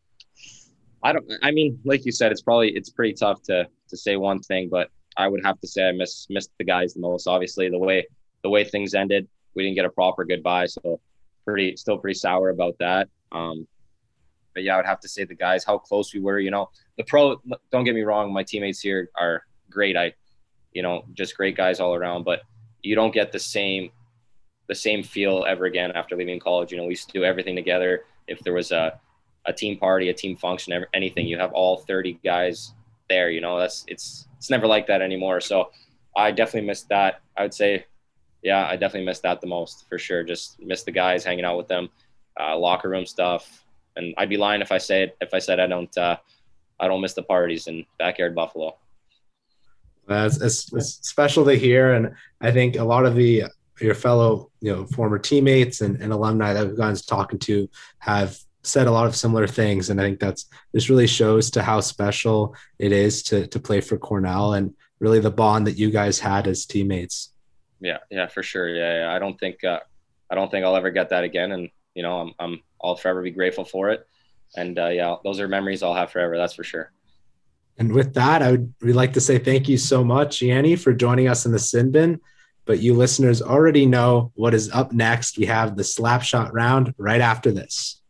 I don't, I mean, like you said, it's probably, it's pretty tough to, to say one thing, but I would have to say I miss, missed the guys the most. Obviously the way, the way things ended, we didn't get a proper goodbye. So pretty, still pretty sour about that. Um, but yeah, I would have to say the guys, how close we were, you know, the pro, don't get me wrong. My teammates here are great. I, you know, just great guys all around, but you don't get the same, the same feel ever again after leaving college. You know, we used to do everything together. If there was a, a team party, a team function, anything, you have all thirty guys there, you know, that's, it's, it's never like that anymore. So I definitely missed that. I would say, yeah, I definitely missed that the most for sure. Just miss the guys, hanging out with them, uh, locker room stuff. And I'd be lying if I say it, if I said I don't, uh, I don't miss the parties in backyard Buffalo. It's, it's, it's special to hear. And I think a lot of the, your fellow, you know, former teammates and, and alumni that we've gotten talking to have said a lot of similar things. And I think that's, this really shows to how special it is to, to play for Cornell and really the bond that you guys had as teammates. Yeah. Yeah, for sure. Yeah. yeah. I don't think, uh, I don't think I'll ever get that again. And, you know, I'm, I'm, I'll forever be grateful for it. And uh, yeah, those are memories I'll have forever. That's for sure. And with that, I would we'd like to say thank you so much, Yanni, for joining us in the Sin Bin. But you listeners already know what is up next. We have the slap shot round right after this.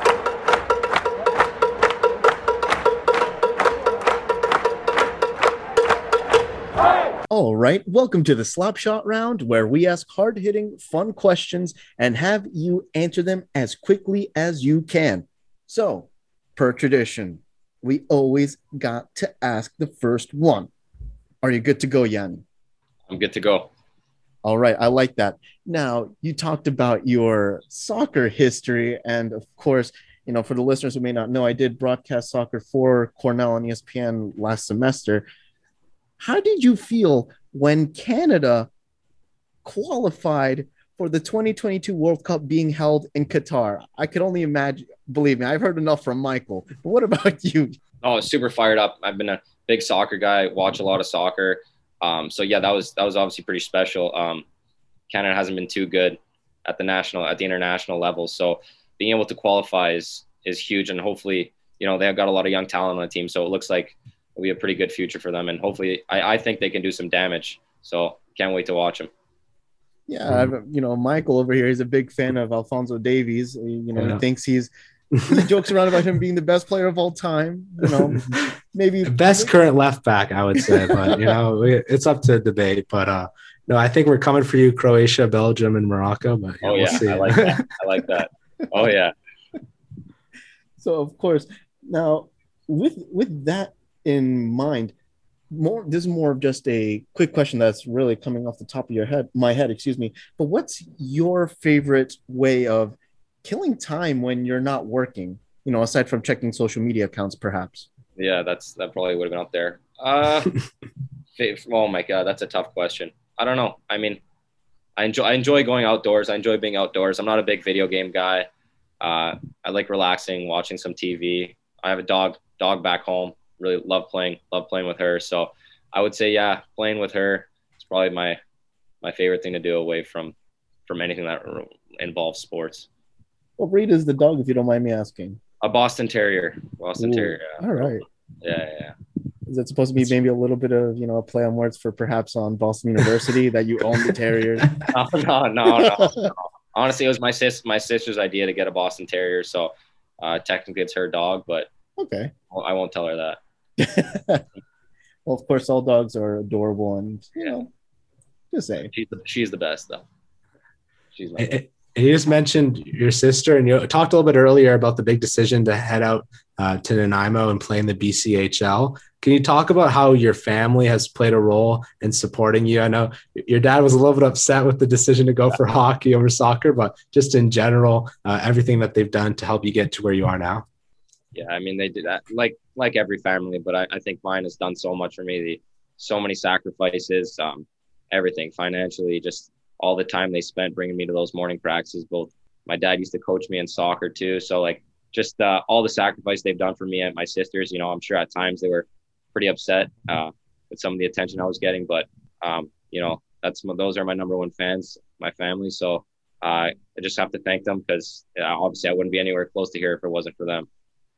All right, welcome to the slap shot round, where we ask hard-hitting, fun questions and have you answer them as quickly as you can. So, per tradition, we always got to ask the first one. Are you good to go, Yanni? I'm good to go. All right, I like that. Now, you talked about your soccer history, and of course, you know, for the listeners who may not know, I did broadcast soccer for Cornell on E S P N last semester. How did you feel when Canada qualified for the twenty twenty-two World Cup being held in Qatar? I could only imagine. Believe me, I've heard enough from Michael. But what about you? Oh, super fired up. I've been a big soccer guy, watch a lot of soccer. Um, so yeah, that was that was obviously pretty special. Um, Canada hasn't been too good at the national, at the international level. So being able to qualify is is huge, and hopefully, you know, they've got a lot of young talent on the team. So it looks like it'll be a pretty good future for them, and hopefully, I, I think they can do some damage. So can't wait to watch them. Yeah, you know, Michael over here is a big fan of Alphonso Davies. You know, Yeah. he thinks he's he jokes around about him being the best player of all time. You know, maybe The best current left back, I would say, but you know, we- it's up to debate. But uh, no, I think we're coming for you, Croatia, Belgium, and Morocco. But Oh we'll yeah, see. I like that. I like that. Oh yeah. So of course, now with with that in mind, more this is more of just a quick question that's really coming off the top of your head, my head, excuse me. But what's your favorite way of killing time when you're not working? You know, aside from checking social media accounts, perhaps. Yeah, that's that probably would have been up there. Uh, fa- oh my god, that's a tough question. I don't know. I mean, I enjoy I enjoy going outdoors. I enjoy being outdoors. I'm not a big video game guy. Uh, I like relaxing, watching some T V. I have a dog dog back home. Really love playing love playing with her. So I would say, yeah, playing with her is probably my my favorite thing to do away from from anything that involves sports. What breed is the dog, if you don't mind me asking? A Boston Terrier. Boston Ooh, Terrier. Yeah. all right. Yeah, yeah, yeah. Is that supposed to be maybe a little bit of, you know, a play on words for perhaps on Boston University that you own the Terrier? No, no, no, no, no. Honestly, it was my sis my sister's idea to get a Boston Terrier. So uh, technically, it's her dog, but Okay. I won't tell her that. Well, of course, all dogs are adorable, and you Yeah. know, just saying. She's the, she's the best, though. She's my And- and you just mentioned your sister, and you talked a little bit earlier about the big decision to head out uh, to Nanaimo and play in the B C H L. Can you talk about how your family has played a role in supporting you? I know your dad was a little bit upset with the decision to go for hockey over soccer, but just in general, uh, everything that they've done to help you get to where you are now. Yeah, I mean, they did that like like every family, but I, I think mine has done so much for me. The, so many sacrifices, um, everything financially, just all the time they spent bringing me to those morning practices. Both my dad used to coach me in soccer too, so like just uh, all the sacrifice they've done for me and my sisters. You know, I'm sure at times they were pretty upset uh, with some of the attention I was getting, but um, you know, that's those are my number one fans, my family. So uh, I just have to thank them because uh, obviously I wouldn't be anywhere close to here if it wasn't for them.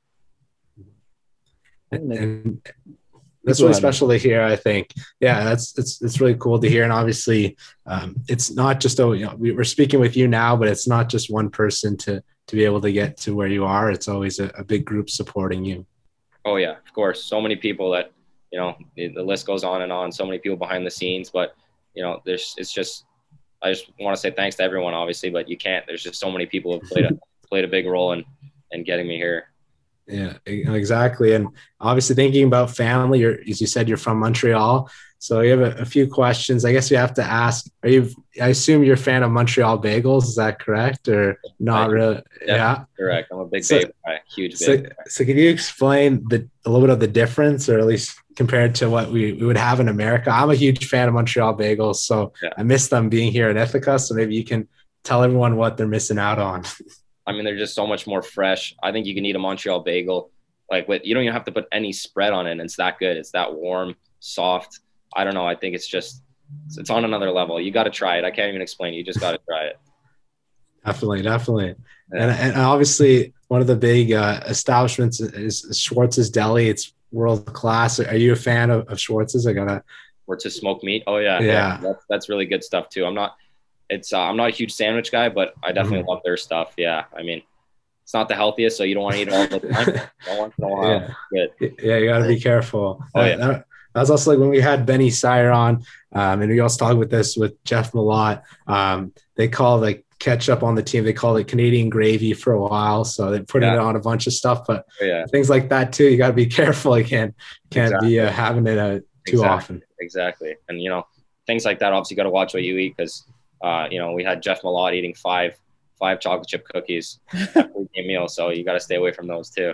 And that's really special to hear, I think. Yeah, that's it's it's really cool to hear. And obviously, um, it's not just oh, you know, we, we're speaking with you now, but it's not just one person to to be able to get to where you are. It's always a, a big group supporting you. Oh yeah, of course. So many people that, you know, the, the list goes on and on. So many people behind the scenes, but you know, there's it's just I just want to say thanks to everyone, obviously, but you can't. There's just so many people who have played a played a big role in in getting me here. Yeah, exactly. And obviously thinking about family, you're, as you said, you're from Montreal. So you have a, a few questions. I guess we have to ask, are you, I assume you're a fan of Montreal bagels. Is that correct? Or not Right. really? Yeah, Yeah. correct. I'm a big So- bagel guy, huge So, bagel guy. so can you explain the, a little bit of the difference, or at least compared to what we, we would have in America? I'm a huge fan of Montreal bagels, so Yeah. I miss them being here in Ithaca. So maybe you can tell everyone what they're missing out on. I mean, they're just so much more fresh. I think you can eat a Montreal bagel. Like with, you don't even have to put any spread on it. And it's that good. It's that warm, soft. I don't know. I think it's just, it's, it's on another level. You got to try it. I can't even explain it. You just got to try it. Definitely, definitely. Yeah. And, and obviously one of the big uh, establishments is, is Schwartz's Deli. It's world class. Are you a fan of, of Schwartz's? I gotta. Or to smoke meat. Oh yeah. Yeah. That's, that's really good stuff too. I'm not, it's, uh, I'm not a huge sandwich guy, but I definitely Mhm. love their stuff. Yeah. I mean, it's not the healthiest, so you don't want to eat it all the time. But once in a while, Yeah. good. Yeah, you gotta be careful. Oh, Uh, yeah. that, that was also like when we had Benny Sire on, um, and we also talked with this with Jeff Malott. Um, they call like ketchup on the team. They call it Canadian gravy for a while, so they put Yeah. it on a bunch of stuff. But Oh, yeah. things like that too, you got to be careful. You can't can't Exactly. be uh, having it uh, too Exactly. often. Exactly. And, you know, things like that. Obviously, got to watch what you eat because uh, you know we had Jeff Malott eating five five chocolate chip cookies after a meal, so you got to stay away from those too.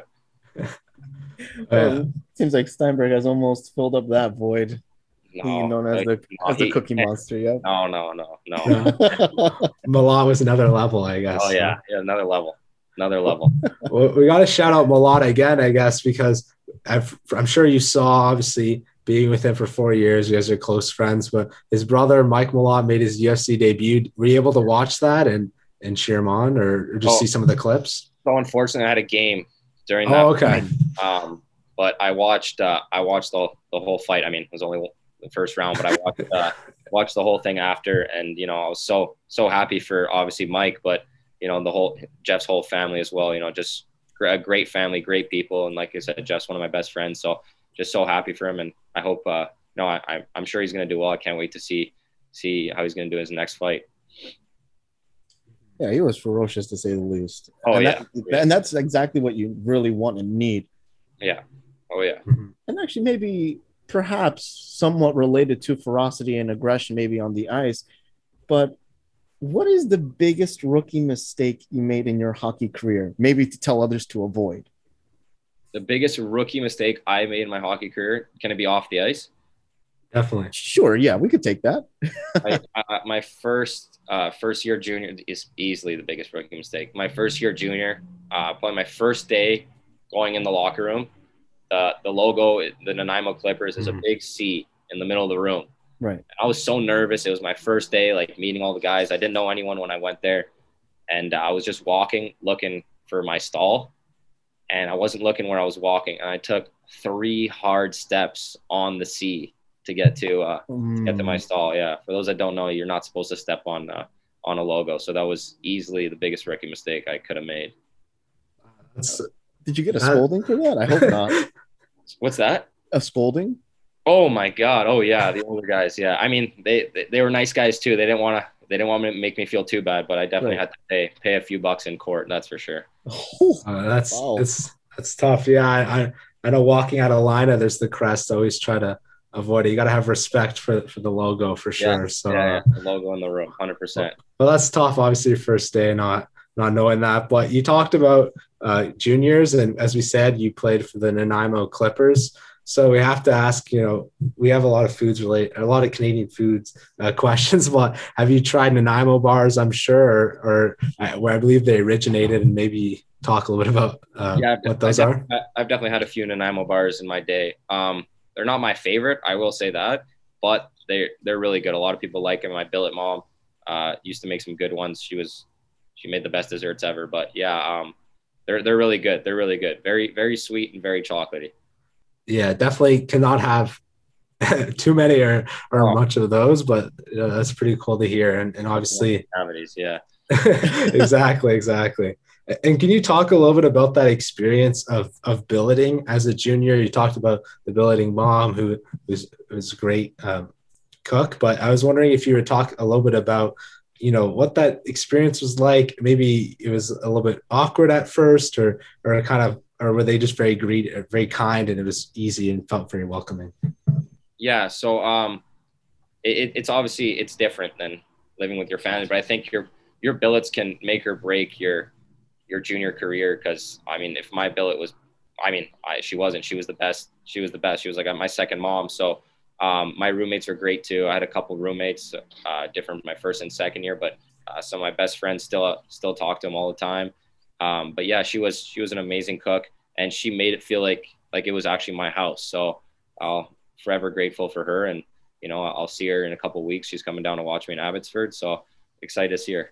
Well, it seems like Steinberg has almost filled up that void. No, Being known as like, the no, as the he- Cookie Monster, yeah. No, no, no, no. No. Malott was another level, I guess. Oh yeah, yeah, another level, another level. Well, we got to shout out Malott again, I guess, because I've, I'm sure you saw, obviously, being with him for four years, you guys are close friends, but his brother, Mike Malott, made his U F C debut. Were you able to watch that and, and cheer him on or, or just Oh. see some of the clips? So unfortunately, I had a game during that. Oh, okay. fight. Um, but I watched, uh, I watched the the whole fight. I mean, it was only the first round, but I watched, uh, watched the whole thing after, and you know, I was so so happy for obviously Mike, but you know, the whole Jeff's whole family as well. You know, just a great family, great people, and like I said, Jeff's one of my best friends. So just so happy for him, and I hope, uh, no, I, I'm sure he's going to do well. I can't wait to see see how he's going to do his next fight. Yeah, he was ferocious to say the least. Oh, and yeah. that, and that's exactly what you really want and need. Yeah. Oh yeah. And actually, maybe perhaps somewhat related to ferocity and aggression, maybe on the ice. But what is the biggest rookie mistake you made in your hockey career? Maybe to tell others to avoid. The biggest rookie mistake I made in my hockey career, can it be off the ice? Definitely. Sure, yeah, we could take that. I, I, my first uh, first year junior is easily the biggest rookie mistake. My first year junior, uh, probably my first day going in the locker room, the the logo, the Nanaimo Clippers, is a Mhm. big C in the middle of the room. Right. I was so nervous. It was my first day, like meeting all the guys. I didn't know anyone when I went there, and uh, I was just walking, looking for my stall, and I wasn't looking where I was walking, and I took three hard steps on the C to get to uh, to get to my stall. Yeah, for those that don't know, you're not supposed to step on uh, on a logo. So that was easily the biggest rookie mistake I could have made. That's, Did you get a Uh, scolding for that? I hope not. What's that? A scolding? Oh my God! Oh yeah, the older guys. Yeah, I mean they they, they were nice guys too. They didn't want to they didn't want to make me feel too bad, but I definitely Right. had to pay pay a few bucks in court. That's for sure. Oh, uh, that's, Wow. it's, that's tough. Yeah. I, I, I know walking out of line, there's the crest. Always try to avoid it. You got to have respect for, for the logo for sure. So, yeah, uh, yeah, the logo in the room, hundred percent. well, that's tough. Obviously, your first day, not not knowing that. But you talked about uh, juniors, and as we said, you played for the Nanaimo Clippers. So we have to ask. You know, we have a lot of foods related, a lot of Canadian foods uh, questions. But have you tried Nanaimo bars? I'm sure, or, or uh, where I believe they originated, and maybe talk a little bit about uh, Yeah, I've, what those I've, are. def- I've definitely had a few Nanaimo bars in my day. Um, they're not my favorite, I will say that, but they they're really good. A lot of people like them. My billet mom uh, used to make some good ones. She was she made the best desserts ever. But yeah, um, they're they're really good. They're really good. Very very sweet and very chocolatey. Yeah, definitely cannot have too many or, or Oh. much of those, but you know, that's pretty cool to hear. And, and obviously, Cavities, yeah. exactly, exactly. And can you talk a little bit about that experience of of billeting as a junior? You talked about the billeting mom, who was was a great um, cook, but I was wondering if you would talk a little bit about, you know, what that experience was like. Maybe it was a little bit awkward at first, or or kind of, or were they just very greedy, very kind, and it was easy and felt very welcoming? Yeah, so um, it, it's obviously it's different than living with your family, but I think your your billets can make or break your your junior career. Because I mean, if my billet was, I mean, I, she wasn't. She was the best. She was the best. She was like my second mom. So um, my roommates were great too. I had a couple roommates, uh, different my first and second year, but uh, some of my best friends still still talk to them all the time. Um, but yeah, she was she was an amazing cook, and she made it feel like like it was actually my house. So I'll forever grateful for her, and you know I'll see her in a couple of weeks. She's coming down to watch me in Abbotsford, so excited to see her.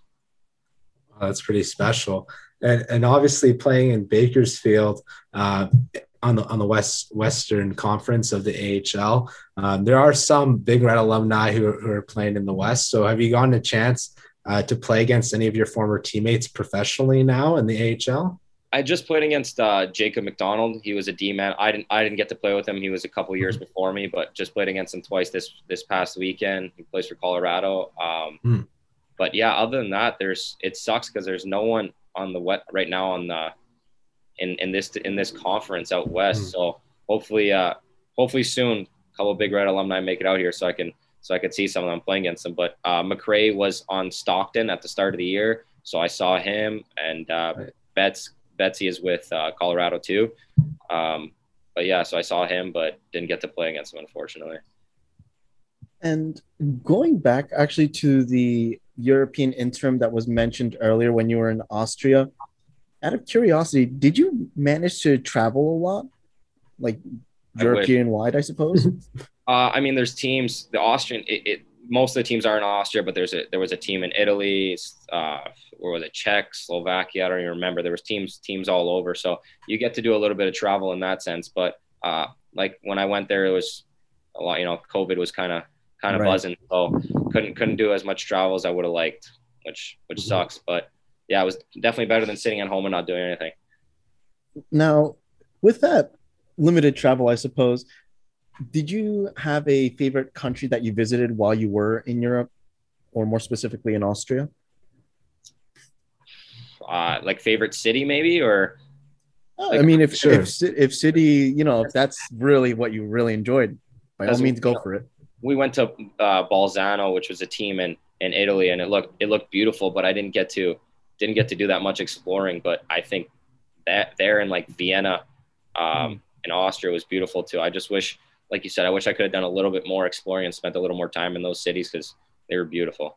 Oh, that's pretty special. And and obviously playing in Bakersfield uh, on the on the West Western Conference of the A H L, um, there are some Big Red alumni who are, who are playing in the West. So have you gotten a chance uh, to play against any of your former teammates professionally now in the A H L? I just played against uh, Jacob McDonald. He was a D-man. I didn't I didn't get to play with him. He was a couple years Mm-hmm. before me, but just played against him twice this this past weekend. He plays for Colorado. Um, Mm. But yeah, other than that, there's it sucks because there's no one on the wet right now on the in in this in this conference out west. Mm. So hopefully, uh, hopefully soon, a couple of Big Red alumni make it out here, so I can so I could see some of them playing against them. But uh, McRae was on Stockton at the start of the year, so I saw him, and uh, Right. Betts Betsy is with uh, Colorado too. Um, but yeah, so I saw him, but didn't get to play against him, unfortunately. And going back actually to the European interim that was mentioned earlier when you were in Austria, out of curiosity, did you manage to travel a lot? Like I European wide, I suppose? Uh, I mean, there's teams. The Austrian, it, it most of the teams are in Austria, but there's a there was a team in Italy. Uh, or was it Czech, Slovakia? I don't even remember. There was teams teams all over. So you get to do a little bit of travel in that sense. But uh, like when I went there, it was a lot. You know, COVID was kind of kind of Right. buzzing, so couldn't couldn't do as much travel as I would have liked, which which Mhm. sucks. But yeah, it was definitely better than sitting at home and not doing anything. Now, with that limited travel, I suppose, did you have a favorite country that you visited while you were in Europe, or more specifically in Austria? Uh, like favorite city maybe, or I mean, if Sure. if ci- if city, you know, if that's really what you really enjoyed, by all Because, means, go you know, for it. we went to uh, Bolzano, which was a team in, in Italy, and it looked it looked beautiful, but I didn't get to didn't get to do that much exploring. But I think that there in like Vienna, um, in Austria was beautiful too. I just wish, like you said, I wish I could have done a little bit more exploring and spent a little more time in those cities because they were beautiful.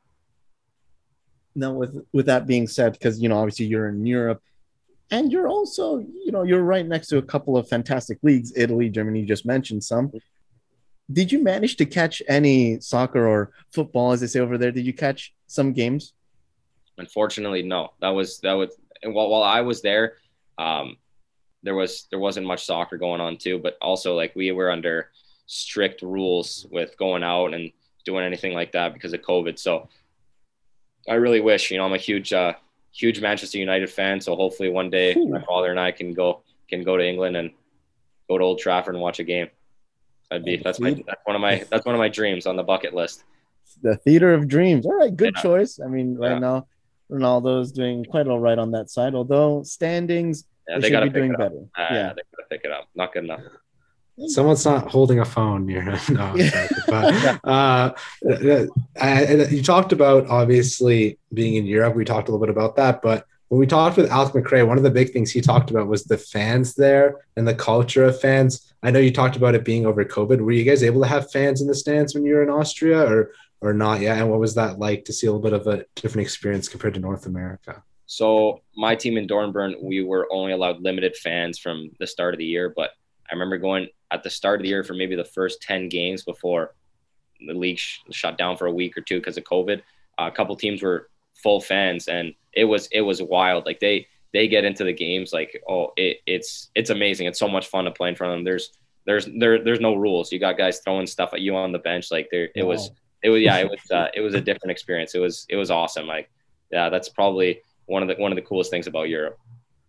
Now, with with that being said, because you know, obviously you're in Europe, and you're also, you know, you're right next to a couple of fantastic leagues, Italy, Germany. You just mentioned some. Did you manage to catch any soccer or football, as they say over there? Did you catch some games? Unfortunately, no. That was that was and while while I was there, um, there was there wasn't much soccer going on too. But also, like we were under strict rules with going out and doing anything like that because of COVID. So I really wish, you know, I'm a huge uh, huge Manchester United fan. So hopefully one day Ooh. my father and I can go can go to England and go to Old Trafford and watch a game. That'd be that's my that's one of my that's one of my dreams on the bucket list. The theater of dreams. All right, good Yeah. choice. I mean, right Yeah. now, Ronaldo's doing quite all right on that side, although standings, Yeah, they, they gotta should be pick doing it up. better. Uh, yeah. they gotta pick it up. Not good enough. Someone's not holding a phone near him. No, I'm joking. But uh, I, I, you talked about obviously being in Europe. We talked a little bit about that, but when we talked with Alex McRae, one of the big things he talked about was the fans there and the culture of fans. I know you talked about it being over COVID. Were you guys able to have fans in the stands when you were in Austria, or or not yet? And what was that like to see a little bit of a different experience compared to North America? So my team in Dornbirn, we were only allowed limited fans from the start of the year. But I remember going at the start of the year for maybe the first ten games before the league sh- shut down for a week or two because of COVID. Uh, a couple teams were full fans, and it was it was wild. Like they they get into the games like, oh, it, it's it's amazing. It's so much fun to play in front of them. There's there's there there's no rules. You got guys throwing stuff at you on the bench. Like there it was it was yeah it was uh, it was a different experience. It was it was awesome. Like yeah, that's probably one of the one of the coolest things about Europe.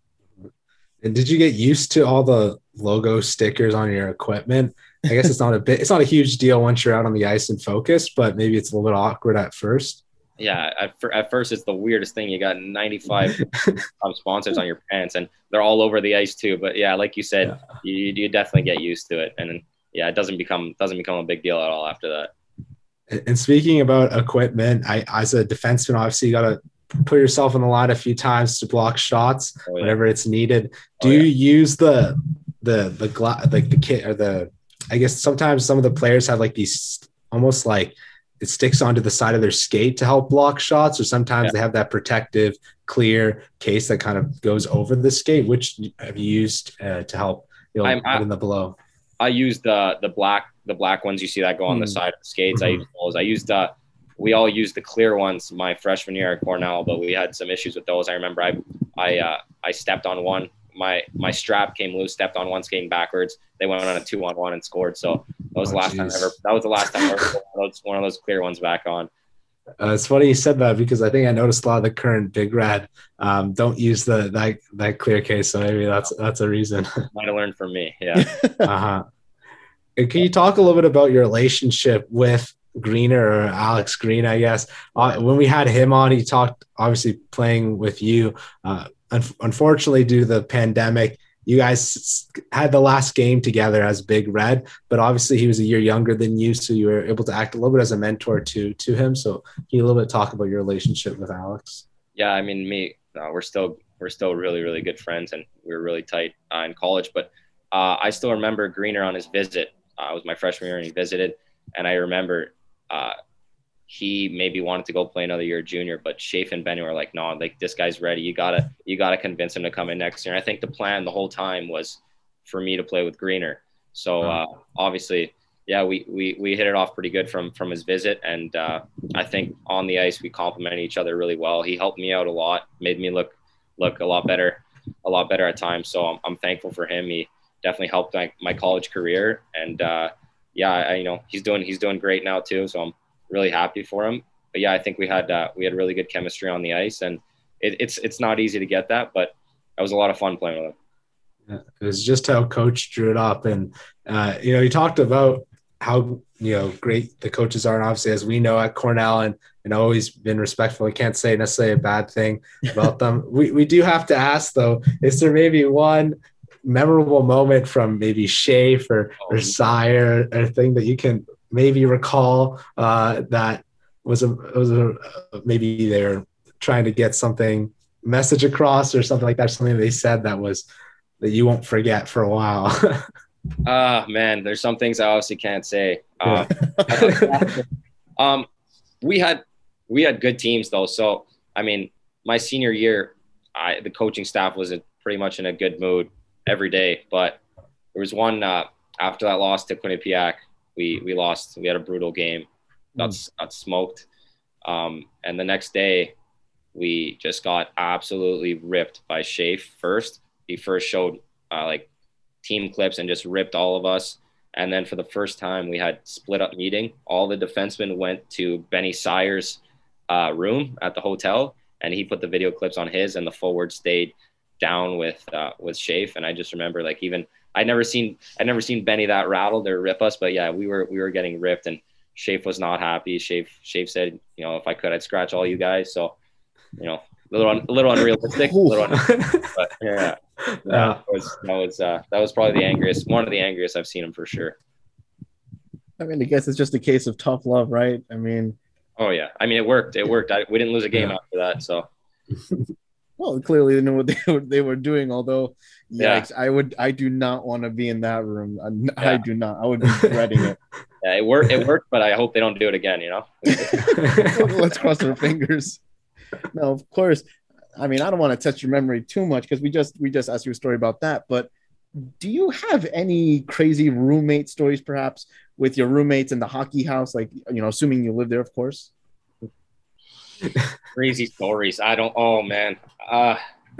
And did you get used to all the logo stickers on your equipment? I guess it's not a bit, it's not a huge deal once you're out on the ice and focused, but maybe it's a little bit awkward at first. Yeah, at, at first it's the weirdest thing. You got ninety-five um, sponsors on your pants, and they're all over the ice too. But yeah, like you said, Yeah. you, you definitely get used to it, and then, yeah, it doesn't become doesn't become a big deal at all after that. And and speaking about equipment, I as a defenseman, obviously you got to put yourself in the line a few times to block shots Oh, yeah. whenever it's needed. Do Oh, you yeah. use the the the gla- like the kit or the? I guess sometimes some of the players have like these almost like it sticks onto the side of their skate to help block shots, or sometimes Yeah. they have that protective clear case that kind of goes over the skate. Which have you used uh, to help you know I'm- I- get in the blow? I used the the black the black ones you see that go on the Hmm. side of the skates. I Mhm. used those. I used uh we all used the clear ones my freshman year at Cornell, but we had some issues with those. I remember I I uh, I stepped on one. My my strap came loose, stepped on one skating backwards. They went on a two on one and scored. So that was Oh, the last time I geez. ever that was the last time I ever put one of those one of those clear ones back on. Uh, it's funny you said that because I think I noticed a lot of the current Big Red um, don't use the that that clear case, so maybe that's that's a reason. Might have learned from me. Yeah. uh-huh. And can you talk a little bit about your relationship with Greener or Alex Green? I guess uh, when we had him on, he talked obviously playing with you. Uh, un- unfortunately, due to the pandemic, you guys had the last game together as Big Red, but obviously he was a year younger than you, so you were able to act a little bit as a mentor to to him. So can you a little bit talk about your relationship with Alex? Yeah, I mean, me, uh, we're still we're still really really good friends, and we were really tight uh, in college. But uh, I still remember Greener on his visit. Uh, it was my freshman year, and he visited, and I remember uh, he maybe wanted to go play another year junior, but Shafe and Benny were like, no, like this guy's ready. You gotta you gotta convince him to come in next year. And I think the plan the whole time was for me to play with Greener. So uh, obviously, yeah, we, we we hit it off pretty good from from his visit, and uh, I think on the ice we complemented each other really well. He helped me out a lot, made me look look a lot better, a lot better at times. So I'm, I'm thankful for him. He definitely helped my, my college career, and uh, yeah, I, you know he's doing he's doing great now too. So I'm really happy for him. But yeah, I think we had uh, we had really good chemistry on the ice, and it, it's it's not easy to get that, but it was a lot of fun playing with him. Yeah, it was just how Coach drew it up, and uh, you know, he talked about how you know great the coaches are, and obviously, as we know at Cornell, and and always been respectful. I can't say necessarily a bad thing about them. We we do have to ask though: is there maybe one memorable moment from maybe Shafe or or Sire or thing that you can maybe recall uh, that was a was a maybe they're trying to get something message across or something like that, something they said that was that you won't forget for a while? Ah, uh, man, there's some things I obviously can't say. Um, um, we had we had good teams though. So I mean, my senior year, I the coaching staff was a, pretty much in a good mood every day. But there was one uh, after that loss to Quinnipiac, we we lost. We had a brutal game, got mm. got smoked, um, and the next day we just got absolutely ripped by Shafe. First, he first showed uh, like team clips and just ripped all of us. And then for the first time, we had split up meeting. All the defensemen went to Benny Sire's uh, room at the hotel, and he put the video clips on his, and the forward stayed down with uh, with Shafe. And I just remember, like, even I'd never seen I'd never seen Benny that rattled or rip us, but yeah, we were we were getting ripped, and Shafe was not happy. Shafe Shafe said, you know, if I could, I'd scratch all you guys. So, you know, a little a little unrealistic, a little un- but yeah. Yeah, that was that was uh, that was probably the angriest, one of the angriest I've seen him for sure. I mean, I guess it's just a case of tough love, right? I mean, oh yeah, I mean it worked. It worked. I, we didn't lose a game yeah. after that, so. Well, clearly they knew what they were they were doing. Although, yikes, yeah. I would I do not want to be in that room. I, yeah. I do not. I would be dreading it. Yeah, it worked. It worked, but I hope they don't do it again. You know. Let's cross our fingers. No, of course. I mean, I don't want to touch your memory too much because we just we just asked you a story about that. But do you have any crazy roommate stories, perhaps, with your roommates in the hockey house? Like, you know, assuming you live there, of course. Crazy stories. I don't. Oh man. Uh,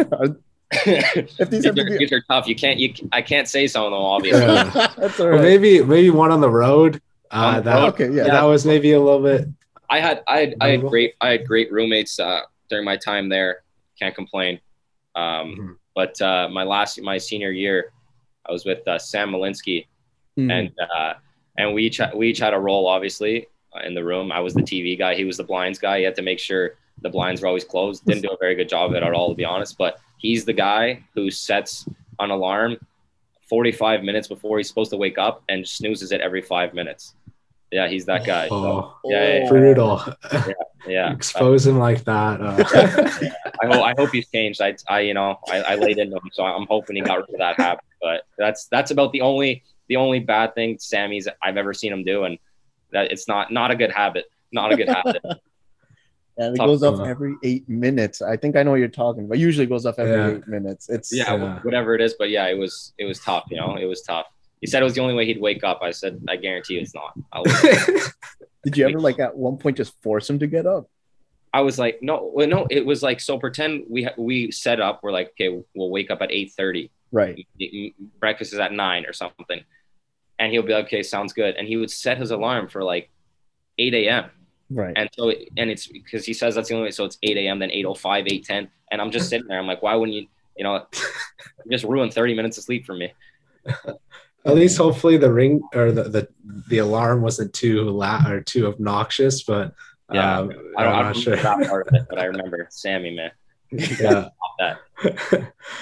if these, these, are, be... these are tough. You can't. You. I can't say some of them. Obviously. Yeah. That's all right. Well, maybe maybe one on the road. Uh, on that, okay. Yeah. That was maybe a little bit. I had. I had. I had great. I had great roommates uh, during my time there. Can't complain. Um, mm-hmm. But uh, my last, my senior year, I was with uh, Sam Malinsky, mm-hmm. and uh, and we each we each had a role, obviously, uh, in the room. I was the T V guy. He was the blinds guy. He had to make sure the blinds were always closed. Didn't do a very good job of it at all, to be honest. But he's the guy who sets an alarm forty-five minutes before he's supposed to wake up and snoozes it every five minutes. Yeah, he's that guy. Oh, so, yeah, yeah, brutal. Yeah, yeah. Expose him like that. Uh. yeah. I hope I hope he's changed. I, I you know, I, I laid into him, so I'm hoping he got rid of that habit. But that's that's about the only the only bad thing Sammy's I've ever seen him do, and that it's not not a good habit. Not a good habit. Yeah, it Tough goes off every eight minutes. I think I know what you're talking about. Usually it goes off every yeah. eight minutes. It's yeah, uh, whatever it is. But yeah, it was it was tough. You know, it was tough. He said it was the only way he'd wake up. I said, I guarantee you it's not. Did you ever, like, at one point just force him to get up? I was like, no, well, no. It was like, so pretend we we set up. We're like, okay, we'll wake up at eight thirty. Right. Breakfast is at nine or something. And he'll be like, okay, sounds good. And he would set his alarm for like eight a.m. Right. And so, and it's because he says that's the only way. So it's eight a.m., then eight oh five, eight ten. And I'm just sitting there. I'm like, why wouldn't you, you know, just ruin thirty minutes of sleep for me? At least hopefully the ring or the, the, the alarm wasn't too loud or too obnoxious, but yeah, um, I don't, I'm not sure that part of it, but I remember Sammy, man. Yeah. that.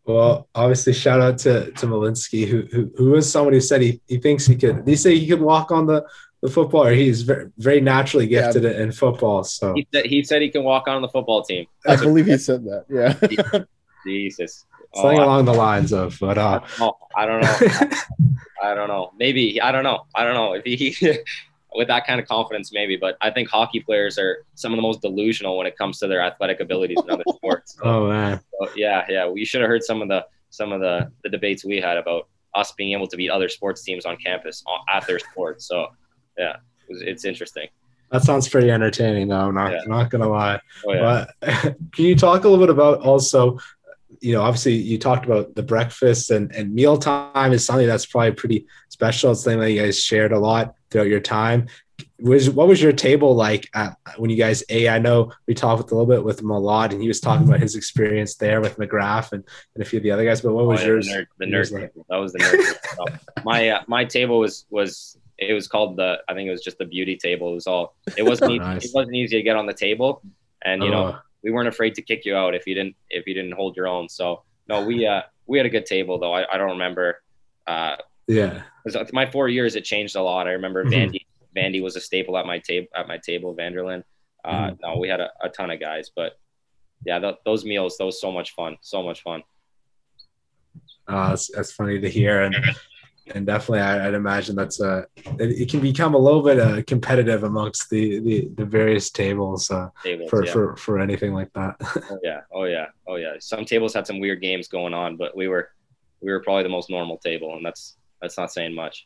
Well, obviously, shout out to to Malinsky, who who who was someone who said he, he thinks he could. Did he say he could walk on the, the football, or he's very very naturally Yeah. gifted in football? So He said he said he can walk on the football team. I believe he said that. Yeah. Jesus. something Oh, along the lines of, but uh, Oh, I don't know. I don't know. Maybe I don't know. I don't know if he with that kind of confidence, maybe. But I think hockey players are some of the most delusional when it comes to their athletic abilities in other sports. So, oh man, so, yeah, yeah. We should have heard some of the some of the the debates we had about us being able to beat other sports teams on campus at their sports. So yeah, it was, it's interesting. that sounds pretty entertaining, though. I'm not Yeah. not gonna lie. Oh yeah. But can you talk a little bit about also, you know, obviously you talked about the breakfast and, and meal time is something that's probably pretty special. It's something that you guys shared a lot throughout your time. Was what was your table like at, when you guys ate? I know we talked a little bit with him a lot, and he was talking about his experience there with McGrath and, and a few of the other guys. But what was Oh, yeah, yours? The nerd, the yours nerd like? table. That was the nerd table. My uh, my table was was it was called the I think it was just the beauty table. It was all it wasn't easy, Nice. it wasn't easy to get on the table, and you know Oh, we weren't afraid to kick you out if you didn't if you didn't hold your own. So no, we uh we had a good table though. I, I don't remember. Uh, yeah. 'cause my four years it changed a lot. I remember Mhm. Vandy Vandy was a staple at my table at my table. Vanderlyn. Uh, Mhm. No, we had a, a ton of guys, but yeah, th- those meals, those so much fun, so much fun. Uh, that's, that's funny to hear, and and definitely I, I'd imagine that's a it, it can become a little bit uh, competitive amongst the, the the various tables uh, Tables, for, yeah. for for anything like that. Oh yeah, oh yeah, oh yeah. Some tables had some weird games going on, but we were we were probably the most normal table, and that's that's not saying much.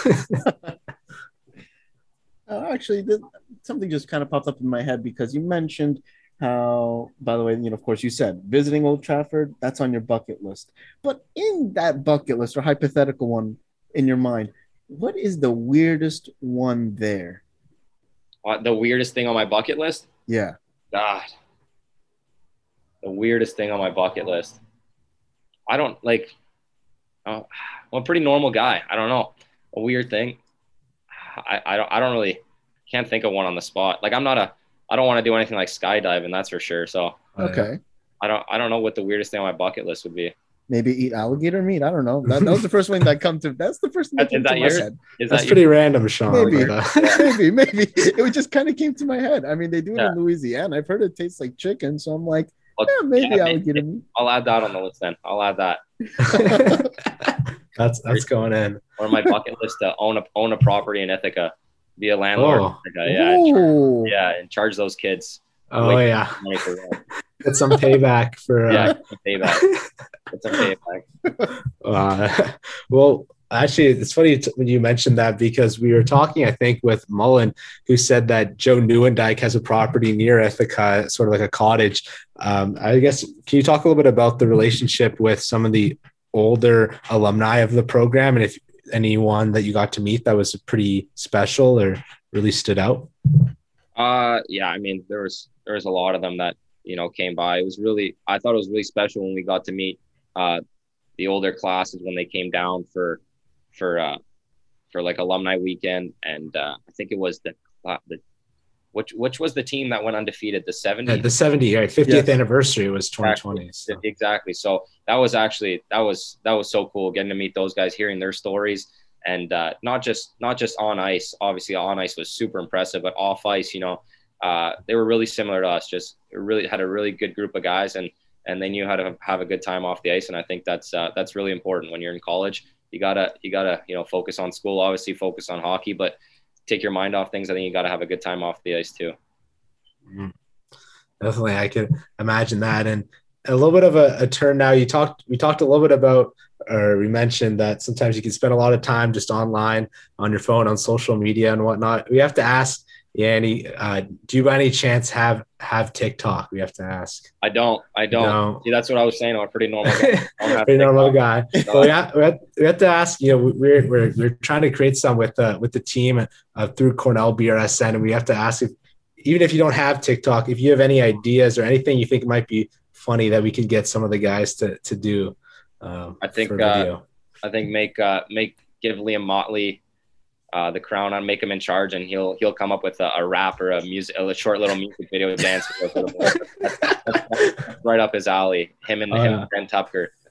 Uh, actually, th- something just kind of popped up in my head because you mentioned how, by the way, you know, of course, you said visiting Old Trafford, that's on your bucket list. But in that bucket list or hypothetical one in your mind, what is the weirdest one there? Uh, the weirdest thing on my bucket list? Yeah. God, the weirdest thing on my bucket list. I don't like. Oh, I'm a pretty normal guy. I don't know. A weird thing. I, I don't I don't really can't think of one on the spot. Like I'm not a I don't want to do anything like skydiving, that's for sure. So Oh, yeah. Okay. I don't I don't know what the weirdest thing on my bucket list would be. Maybe eat alligator meat. I don't know. That, that was the first one that come to. That's the first thing that Is came that to my yours? head. Is That's that pretty your, random, Sean. Maybe. but, uh, maybe, maybe it just kind of came to my head. I mean, they do it Yeah. in Louisiana. I've heard it tastes like chicken, so I'm like, Well, yeah, maybe yeah, alligator meat. I'll add that on the list then. I'll add that. that's that's going in. Or my bucket list to own a own a property in Ithaca, be a landlord. Oh. in Ithaca, yeah, and char- Ooh. yeah, and charge those kids Oh Wait. yeah, money for rent. get some payback for. Uh, Yeah, get some payback. Get some payback. Uh, well, actually, it's funny t- when you mentioned that because we were talking, I think, with Mullen, who said that Joe Newendike has a property near Ithaca, sort of like a cottage. Um, I guess, can you talk a little bit about the relationship with some of the older alumni of the program, and if anyone that you got to meet that was pretty special or really stood out? Uh, yeah, I mean, there was there was a lot of them that you know came by. It was really, I thought it was really special when we got to meet uh, the older classes when they came down for for uh, for like alumni weekend, and uh, I think it was the the which which was the team that went undefeated, the seventies. Yeah, the seventy, right? fiftieth Yes. anniversary was twenty twenty. So. Exactly. So that was actually that was that was so cool getting to meet those guys, hearing their stories, and uh, not just not just on ice. Obviously, on ice was super impressive, but off ice, you know, uh, they were really similar to us. Just really had a really good group of guys, and and they knew how to have a good time off the ice. And I think that's uh, that's really important when you're in college. You gotta you gotta you know focus on school, obviously focus on hockey, but take your mind off things. I think you gotta have a good time off the ice too. Mhm. Definitely, I could imagine that. And a little bit of a, a turn now. You talked, we talked a little bit about, or we mentioned that sometimes you can spend a lot of time just online on your phone, on social media and whatnot. We have to ask, Yanni, uh, do you by any chance have have TikTok? We have to ask. I don't. I don't. No. See, that's what I was saying. I'm a pretty normal guy. I don't have Pretty normal TikTok. guy. But we have, we, have, we have to ask. You know, we're we're we're trying to create some with uh, with the team uh, through Cornell B R S N, and we have to ask if, even if you don't have TikTok, if you have any ideas or anything you think might be funny that we could get some of the guys to to do. Um, I think for uh, video. I think make uh, make give Liam Motley uh, the crown on, make him in charge, and he'll he'll come up with a, a rap or a music, a short little music video dance. That's, that's, that's right up his alley. Him and Oh, him yeah. and Brent Tupker.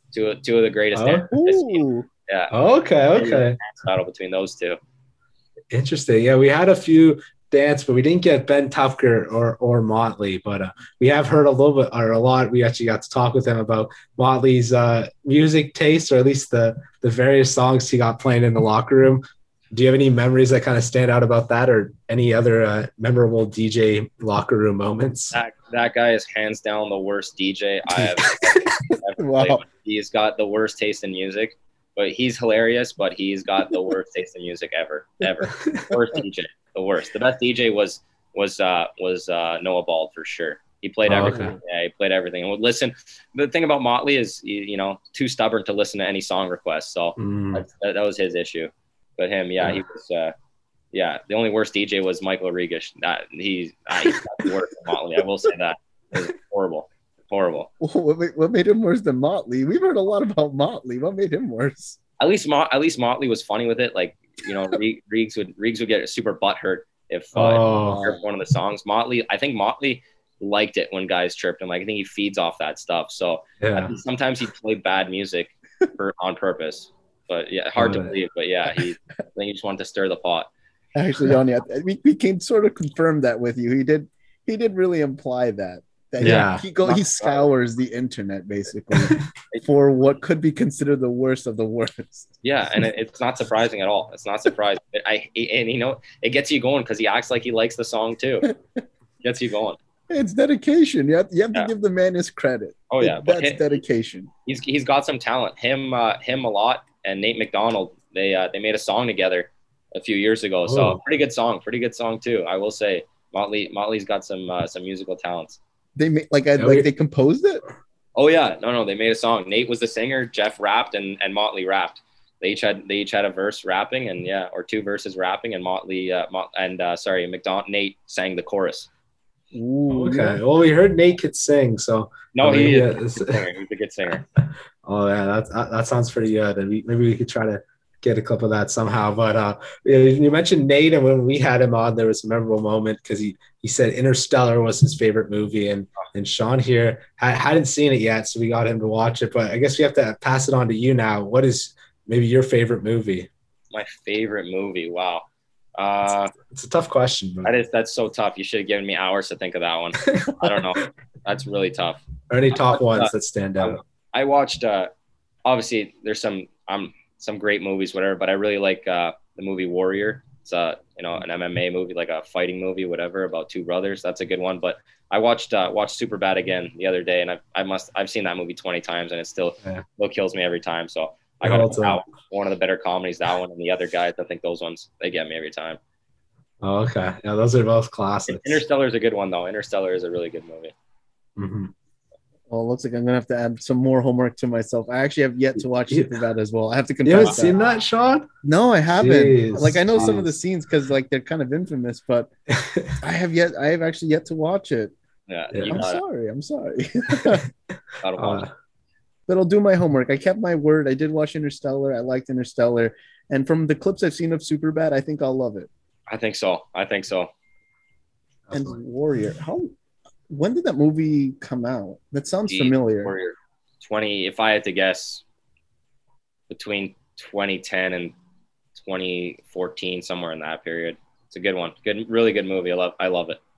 Two two of the greatest. Oh. dancers I've seen. Ooh. Yeah. Okay, okay. Dance battle between those two. Interesting. Yeah, we had a few dance, but we didn't get Ben Tufker or or Motley. But uh, we have heard a little bit or a lot. We actually got to talk with him about Motley's uh, music taste, or at least the the various songs he got playing in the locker room. Do you have any memories that kind of stand out about that, or any other uh, memorable D J locker room moments? That that guy is hands down the worst D J I have ever Wow. played with. He's got the worst taste in music, but he's hilarious. But he's got the worst taste in music ever, ever. Worst D J, the worst. The best D J was was uh, was uh, Noah Bald for sure. He played Oh, everything. okay. Yeah, he played everything. And would listen. The thing about Motley is, you, you know, too stubborn to listen to any song request. So Mm. that's, that, that was his issue. But him, yeah, Yeah. he was. Uh, yeah, the only worst D J was Michael Rodriguez. That he, uh, he's not the worst than Motley. I will say that. It was horrible, horrible. What made, what made him worse than Motley? We've heard a lot about Motley. What made him worse? At least, Mo- at least Motley was funny with it. Like, you know, Re- Reegs would Reegs would get super butthurt if uh, Oh. chirped one of the songs. Motley, I think Motley liked it when guys chirped him. Like, I think he feeds off that stuff. So I Yeah. think sometimes he'd play bad music for on purpose. But yeah, hard to Got it. believe. But yeah, he I think he just wanted to stir the pot. Actually, Yanni, I- we, we can sort of confirm that with you. He did he did really imply that. That Yeah. he, he go he scours the internet basically for what could be considered the worst of the worst. Yeah, and it, it's not surprising at all. It's not surprising. I and you know it gets you going because he acts like he likes the song too. Gets you going. It's dedication. You have, you have Yeah. to give the man his credit. Oh yeah, but That's hi- dedication. he's he's got some talent. Him uh, him a lot and Nate McDonald. They uh, they made a song together a few years ago. So Oh. pretty good song. Pretty good song too. I will say Motley Motley's got some uh, some musical talents. They made like I, Yeah, like we- they composed it. Oh yeah, no no they made a song. Nate was the singer. Jeff rapped and and Motley rapped. They each had they each had a verse rapping and yeah or two verses rapping and Motley uh, Mot- and uh, sorry McDonald Nate sang the chorus. Ooh, Okay. Well, we heard Nate could sing, so No, I he mean, is yeah, a good this- singer. He's a good singer. oh yeah, that that, that sounds pretty good. And we, maybe we could try to get a clip of that somehow. But uh, yeah, you mentioned Nate, and when we had him on, there was a memorable moment because he he said Interstellar was his favorite movie, and and Sean here ha- hadn't seen it yet, so we got him to watch it. But I guess we have to pass it on to you now. What is maybe your favorite movie? My favorite movie. Wow. Uh, It's a tough question. But that is that's so tough. You should have given me hours to think of that one. I don't know. That's really tough. or any top ones that stand out? I watched. Uh, obviously, there's some um some great movies, whatever. But I really like uh, the movie Warrior. It's a you know an M M A movie, like a fighting movie, whatever, about two brothers. That's a good one. But I watched uh, watched Superbad again the other day, and I I must I've seen that movie twenty times, and it still Yeah. still kills me every time. So I It got holds up. one of the better comedies. That one and the other guys. I think those ones they get me every time. Oh, okay. Yeah, those are both classics. Interstellar is a good one though. Interstellar is a really good movie. Mhm. Well, it looks like I'm gonna have to add some more homework to myself. I actually have yet to watch Yeah. Superbad as well. I have to You haven't confess. seen that. that, Sean? No, I haven't. Jeez, like I know some of the jeez. scenes because like they're kind of infamous, but I have yet. I have actually yet to watch it. Yeah, Yeah. you I'm gotta, sorry. I'm sorry. gotta watch. Uh, But I'll do my homework. I kept my word. I did watch Interstellar. I liked Interstellar, and from the clips I've seen of Superbad, I think I'll love it. I think so. I think so. And Warrior, how? When did that movie come out? That sounds The familiar. Warrior. twenty. If I had to guess, between twenty ten and twenty fourteen, somewhere in that period. It's a good one. Good, really good movie. I love. I love it.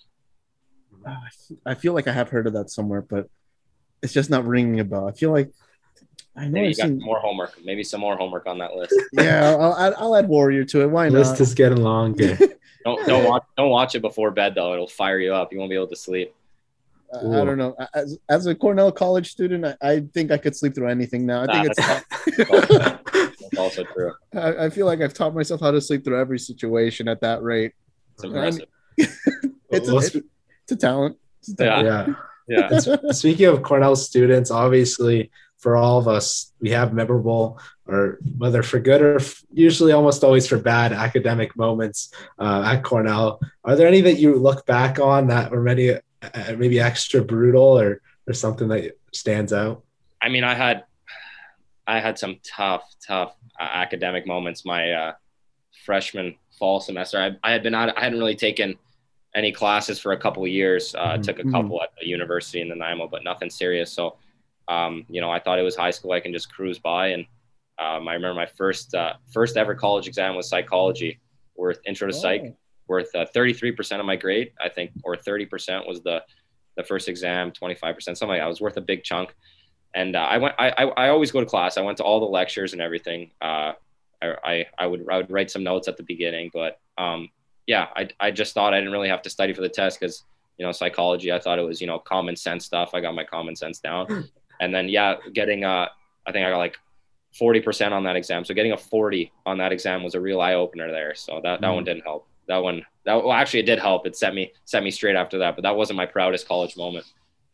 Ah, I feel like I have heard of that somewhere, but it's just not ringing a bell. I feel like I know Maybe I've you got seen. more homework. Maybe some more homework on that list. Yeah, I'll, I'll, I'll add Warrior to it. Why the list not? is getting longer. Don't don't watch don't watch it before bed though. It'll fire you up. You won't be able to sleep. I, I don't know. As, as a Cornell college student, I, I think I could sleep through anything now. I think Nah, it's. That's also true. I, I feel like I've taught myself how to sleep through every situation at that rate. It's impressive. It's a, Well, it's, it's a talent. It's a Yeah. talent. yeah. Yeah. And speaking of Cornell students, obviously for all of us, we have memorable, or whether for good or f- usually almost always for bad academic moments uh, at Cornell. Are there any that you look back on that were maybe uh, maybe extra brutal, or or something that stands out? I mean, I had I had some tough, tough uh, academic moments. My uh, freshman fall semester, I, I had been out. I hadn't really taken any classes for a couple of years. Uh, Mhm. Took a Mhm. couple at the university in Nanaimo, but nothing serious. So Um, you know, I thought it was high school. I can just cruise by. And um, I remember my first uh, first ever college exam was psychology, worth intro to psych, Oh. worth uh, thirty-three percent of my grade, I think, or thirty percent was the the first exam, twenty-five percent, something like that. I was worth a big chunk. And uh, I went. I, I I always go to class. I went to all the lectures and everything. Uh, I, I I would I would write some notes at the beginning, but um, yeah, I I just thought I didn't really have to study for the test because you know psychology. I thought it was you know common sense stuff. I got my common sense down, and then yeah, getting uh, I think I got like forty percent on that exam. So getting a forty on that exam was a real eye opener there. So that that mm. one didn't help. That one that well actually it did help. It set me set me straight after that, but that wasn't my proudest college moment.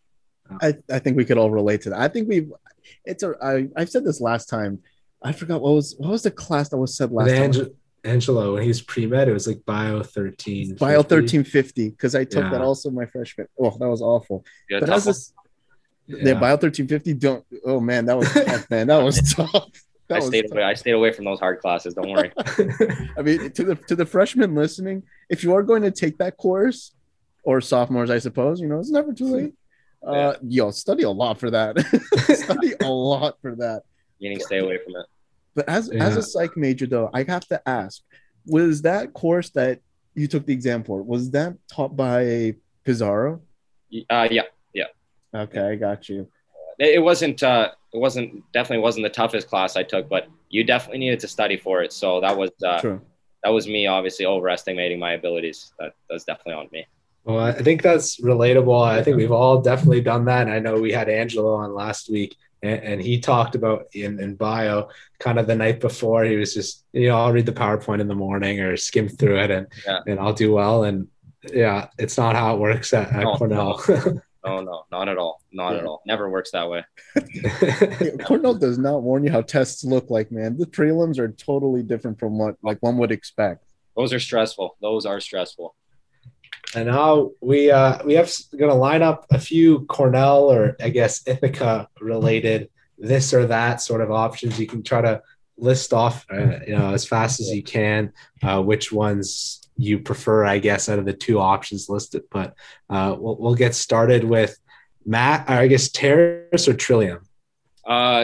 I, I think we could all relate to that. I think we've it's a I I've said this last time. I forgot what was what was the class that was said last With time. Angelo, Angelo, when he was pre-med, it was like Bio thirteen. Bio thirteen fifty, because I took Yeah. that also my freshman. Oh, that was awful. Yeah, But tough as one. a, yeah, Bio thirteen fifty, don't oh man, that was tough, man. That was tough. That I was stayed tough. away. I stayed away from those hard classes. Don't worry. I mean, to the to the freshmen listening, if you are going to take that course, or sophomores, I suppose, you know, it's never too late. Uh, yo, study a lot for that. Study a lot for that. Meaning, stay away from it. But as Yeah. as a psych major, though, I have to ask: was that course that you took the exam for, was that taught by Pizarro? Uh, yeah, Okay, I got you. it, it wasn't. Uh, it wasn't definitely wasn't the toughest class I took, but you definitely needed to study for it. So that was uh, True. that was me obviously overestimating my abilities. That that's definitely on me. Well, I think that's relatable. I think we've all definitely done that. And I know we had Angelo on last week, and, and he talked about in, in bio kind of the night before. He was just, you know, I'll read the PowerPoint in the morning or skim through it, and Yeah. and I'll do well. And yeah, it's not how it works at, at No, Cornell. No, no, not at all. Not at Yeah. all. Never works that way. Cornell does not warn you how tests look like, man. The prelims are totally different from what like one would expect. Those are stressful. Those are stressful. And now we uh, we have going to line up a few Cornell or I guess Ithaca related this or that sort of options. You can try to list off, uh, you know, as fast as you can, uh, which ones you prefer, I guess, out of the two options listed. But uh, we'll we'll get started with Matt. Or I guess Terrace or Trillium. Uh,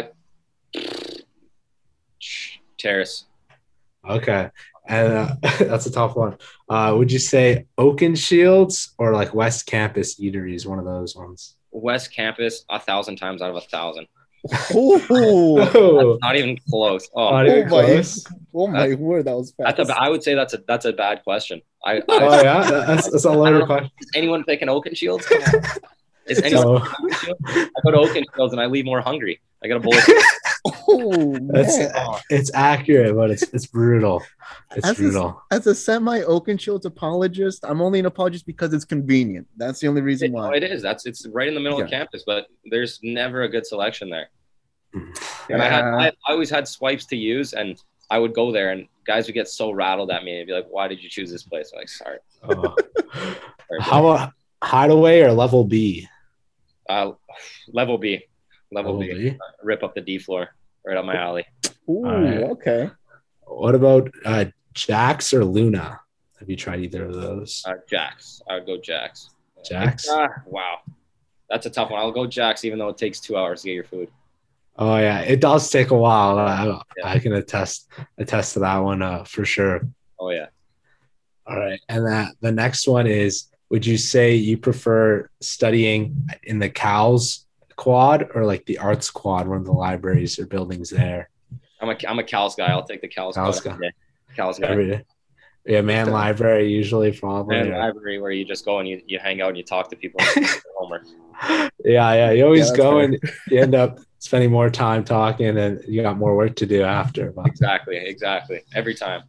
Terrace. Okay. And uh, that's a tough one. Uh, would you say Oakenshields or like West Campus Eateries, one of those ones? West Campus, a thousand times out of a thousand. Oh, Oh, Not even close. Oh, not oh even my, close. oh my word, that was fast. that's a, I would say that's a that's a bad question. I, I Oh yeah, that's, that's a I lower don't know. question. Is anyone picking Oakenshields? Come on. Is anyone? So, I go to Oakenshields and I leave more hungry. I got a bowl. Of, Oh That's man. it's accurate, but it's it's brutal. It's As a- brutal. As a semi Oakenshields apologist, I'm only an apologist because it's convenient. That's the only reason it, why. no, it is. That's it's right in the middle of Yeah. campus, but there's never a good selection there. Mm. And I had Yeah. I, I always had swipes to use, and I would go there, and guys would get so rattled at me and be like, "Why did you choose this place?" I'm like, sorry. Oh. sorry How about Hideaway or Level B? uh, level B, level, Level B. B. Rip up the D floor right up my alley. Ooh, right. okay. What about uh, Jax or Luna? Have you tried either of those? Uh, Jax, I would go Jax. Jax. Ah, wow, that's a tough one. I'll go Jax, even though it takes two hours to get your food. Oh yeah, it does take a while. I, Yeah. I can attest attest to that one uh, for sure. Oh yeah. All right, and that the next one is: would you say you prefer studying in the Cows quad or like the Arts quad, one of the libraries or buildings there? I'm a I'm a Cal's guy. I'll take the Cal's, Cal's guy. guy. Yeah. Cal's guy. Every day. Yeah, man library usually probably. And or- library where you just go and you, you hang out and you talk to people. Homework. Yeah, yeah. You always Yeah, that's go fair. and you end up spending more time talking, and you got more work to do after. But Exactly, exactly. Every time.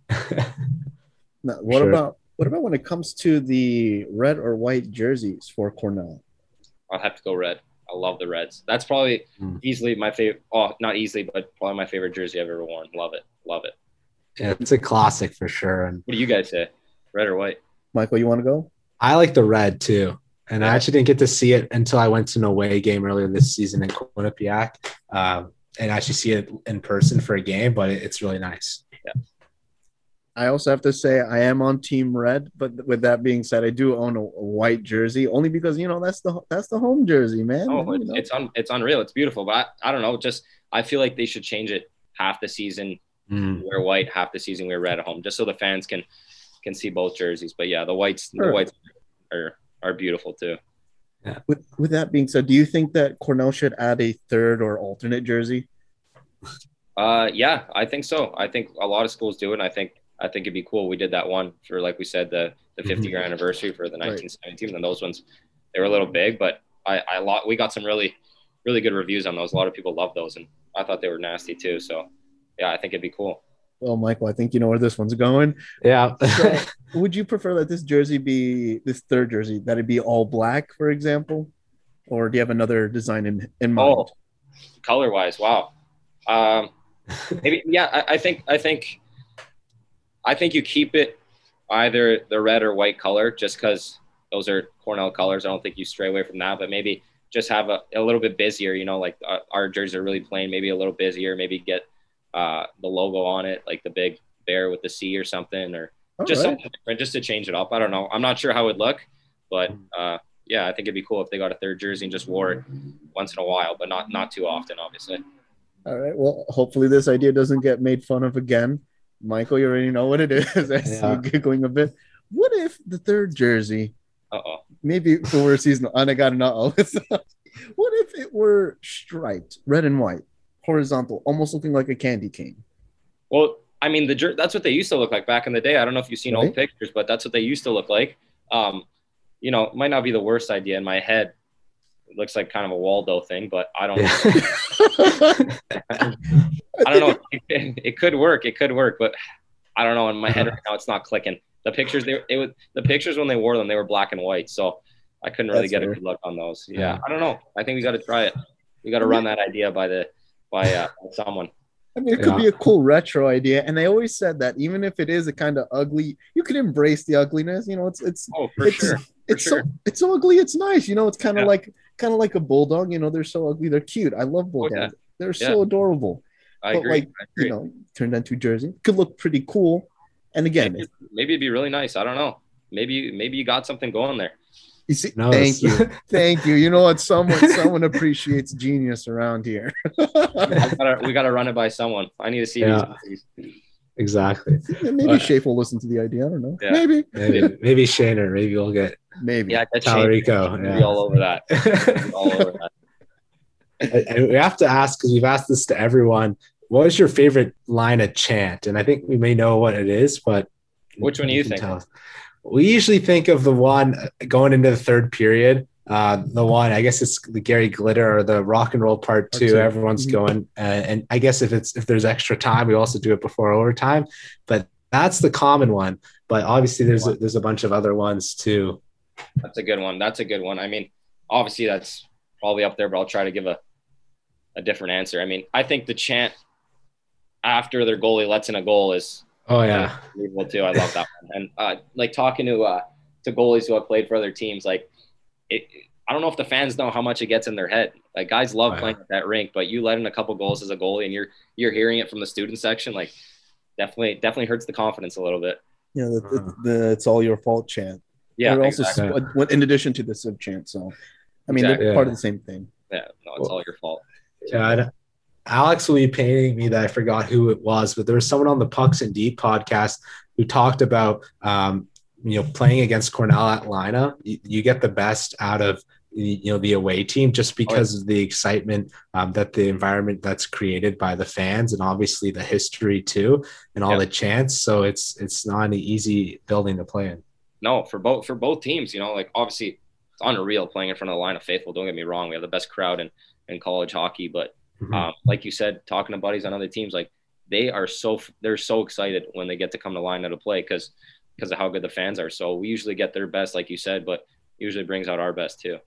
Now, what Sure. about what about when it comes to the red or white jerseys for Cornell? I'll have to go red. I love the Reds. That's probably Hmm. easily my favorite. Oh, not easily, but probably my favorite jersey I've ever worn. Love it. Love it. yeah, it's a classic for sure. And What do you guys say? Red or white? Michael, you want to go? I like the red too. And I actually didn't get to see it until I went to an away game earlier this season in Quinnipiac, um, and actually see it in person for a game. But it, it's really nice. I I also have to say I am on Team Red, but with that being said, I do own a, a white jersey only because you know that's the that's the home jersey, man. Oh, You it's know? it's, un, it's unreal. It's beautiful, but I, I don't know. Just I feel like they should change it half the season Mm. wear white, half the season wear red at home, just so the fans can can see both jerseys. But yeah, the whites Sure. the whites are are beautiful too. With with that being said, do you think that Cornell should add a third or alternate jersey? Uh, yeah, I think so. I think a lot of schools do it. And I think I think it'd be cool. We did that one for, like we said, the the fifty year anniversary for the nineteen seventeen, and those ones they were a little big, but I I lot we got some really really good reviews on those. A lot of people love those, and I thought they were nasty too. So yeah, I think it'd be cool. Well, Michael, I think you know where this one's going. Yeah. So, would you prefer that this jersey be this third jersey that it be all black, for example, or do you have another design in in mind? Oh, color wise, wow. Um, maybe yeah. I, I think I think I think you keep it either the red or white color, just because those are Cornell colors. I don't think you stray away from that, but maybe just have a, a little bit busier. You know, like uh, our jerseys are really plain. Maybe a little busier. Maybe get uh, the logo on it, like the big bear with the C or something, or All just right. something different, just to change it up. I don't know. I'm not sure how it would look, but uh, yeah, I think it'd be cool if they got a third jersey and just wore it once in a while, but not not too often, obviously. All right. Well, hopefully this idea doesn't get made fun of again. Michael, you already know what it is. I see Yeah. you giggling a bit. What if the third jersey, Uh oh. maybe if it were seasonal, and I got an uh-oh. What if it were striped, red and white, horizontal, almost looking like a candy cane? Well, I mean, the jer- that's what they used to look like back in the day. I don't know if you've seen Right. old pictures, but that's what they used to look like. Um, you know, it might not be the worst idea in my head. It looks like kind of a Waldo thing, but I don't know. I don't know. It, it could work. It could work, but I don't know. In my head right now, it's not clicking. The pictures, they it was the pictures when they wore them, they were black and white, so I couldn't really That's get fair. a good look on those. Yeah, Yeah. I don't know. I think we got to try it. We got to run that idea by the by uh, someone. I mean, it could Yeah. be a cool retro idea. And they always said that even if it is a kind of ugly, you can embrace the ugliness. You know, it's it's Oh, for it's sure. it's sure. so it's so ugly, it's nice. You know, it's kind of Yeah. like kind of like a bulldog. You know, they're so ugly, they're cute. I love Oh, yeah. bulldogs. They're so adorable. I but agree. like I agree. you know, turned into jersey could look pretty cool. And again, maybe, maybe it'd be really nice. I don't know. Maybe maybe you got something going there. you see, No, thank it's- you, thank you. You know what? Someone someone appreciates genius around here. we gotta, we gotta run it by someone. I need to see Yeah. these. Exactly. Maybe But- Shafe will listen to the idea. I don't know. Yeah. Maybe, Maybe, maybe Shaner. Maybe we'll get maybe. Yeah, that change. Talarico. Be Yeah. all over that. Be all over that. And and we have to ask, because we've asked this to everyone, what is your favorite line of chant? And I think we may know what it is, but Which one do you can think? tell us. We usually think of the one going into the third period. Uh, the one, I guess it's the Gary Glitter or the rock and roll part Part two. two. Everyone's Mhm. going, uh, and I guess if it's if there's extra time, we also do it before overtime. But that's the common one. But obviously, there's a, there's a bunch of other ones too. That's a good one. That's a good one. I mean, obviously that's probably up there, but I'll try to give a a different answer. I mean, I think the chant after their goalie lets in a goal is Oh yeah, unbelievable too. I love that one. And uh, like talking to uh, to goalies who have played for other teams, like it. I don't know if the fans know how much it gets in their head. Like guys love Oh, yeah. playing at that rink, but you let in a couple goals as a goalie, and you're you're hearing it from the student section. Like definitely definitely hurts the confidence a little bit. Yeah, the, the, the it's all your fault chant. Yeah, Or also, exactly. sp- in addition to the sub chant. So, I mean, Exactly. they're part Yeah. of the same thing. Yeah, no, it's all your fault. yeah. I don't- Alex will be painting me that I forgot who it was, but there was someone on the Pucks and Deep podcast who talked about, um, you know, playing against Cornell at Lina. You, you get the best out of, you know, the away team just because of the excitement um, that the environment that's created by the fans, and obviously the history too, and all Yeah. the chants. So it's it's not an easy building to play in. No, for both for both teams, you know, like obviously it's unreal playing in front of the line of faithful. Don't get me wrong, we have the best crowd in, in college hockey, but Mhm. um, like you said, talking to buddies on other teams, like they are so they're so excited when they get to come to line to play because because of how good the fans are. So we usually get their best, like you said, but usually brings out our best too.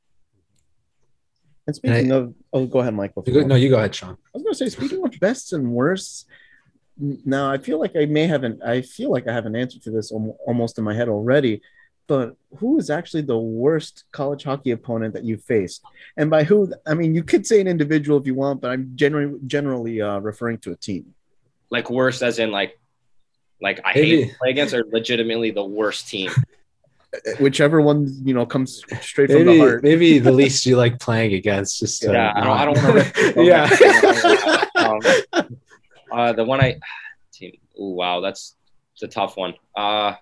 And speaking of, oh, go ahead, Michael. You go- no, you go ahead, Sean. I was going to say, speaking of bests and worsts, now I feel like I may have an, I feel like I have an answer to this al- almost in my head already, but who is actually the worst college hockey opponent that you faced? And by who, I mean, you could say an individual if you want, but I'm generally generally uh, referring to a team. Like worse as in like Like I Maybe. hate to play against are legitimately the worst team. Whichever one, you know, comes straight from the Maybe heart. maybe the least you like playing against. Just to Yeah, I don't, I not- don't want to rip the yeah. um, uh, the one I team. Ooh, wow, that's it's a tough one. Uh,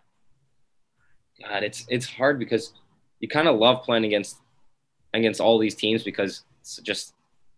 God, it's it's hard because you kind of love playing against against all these teams because it's just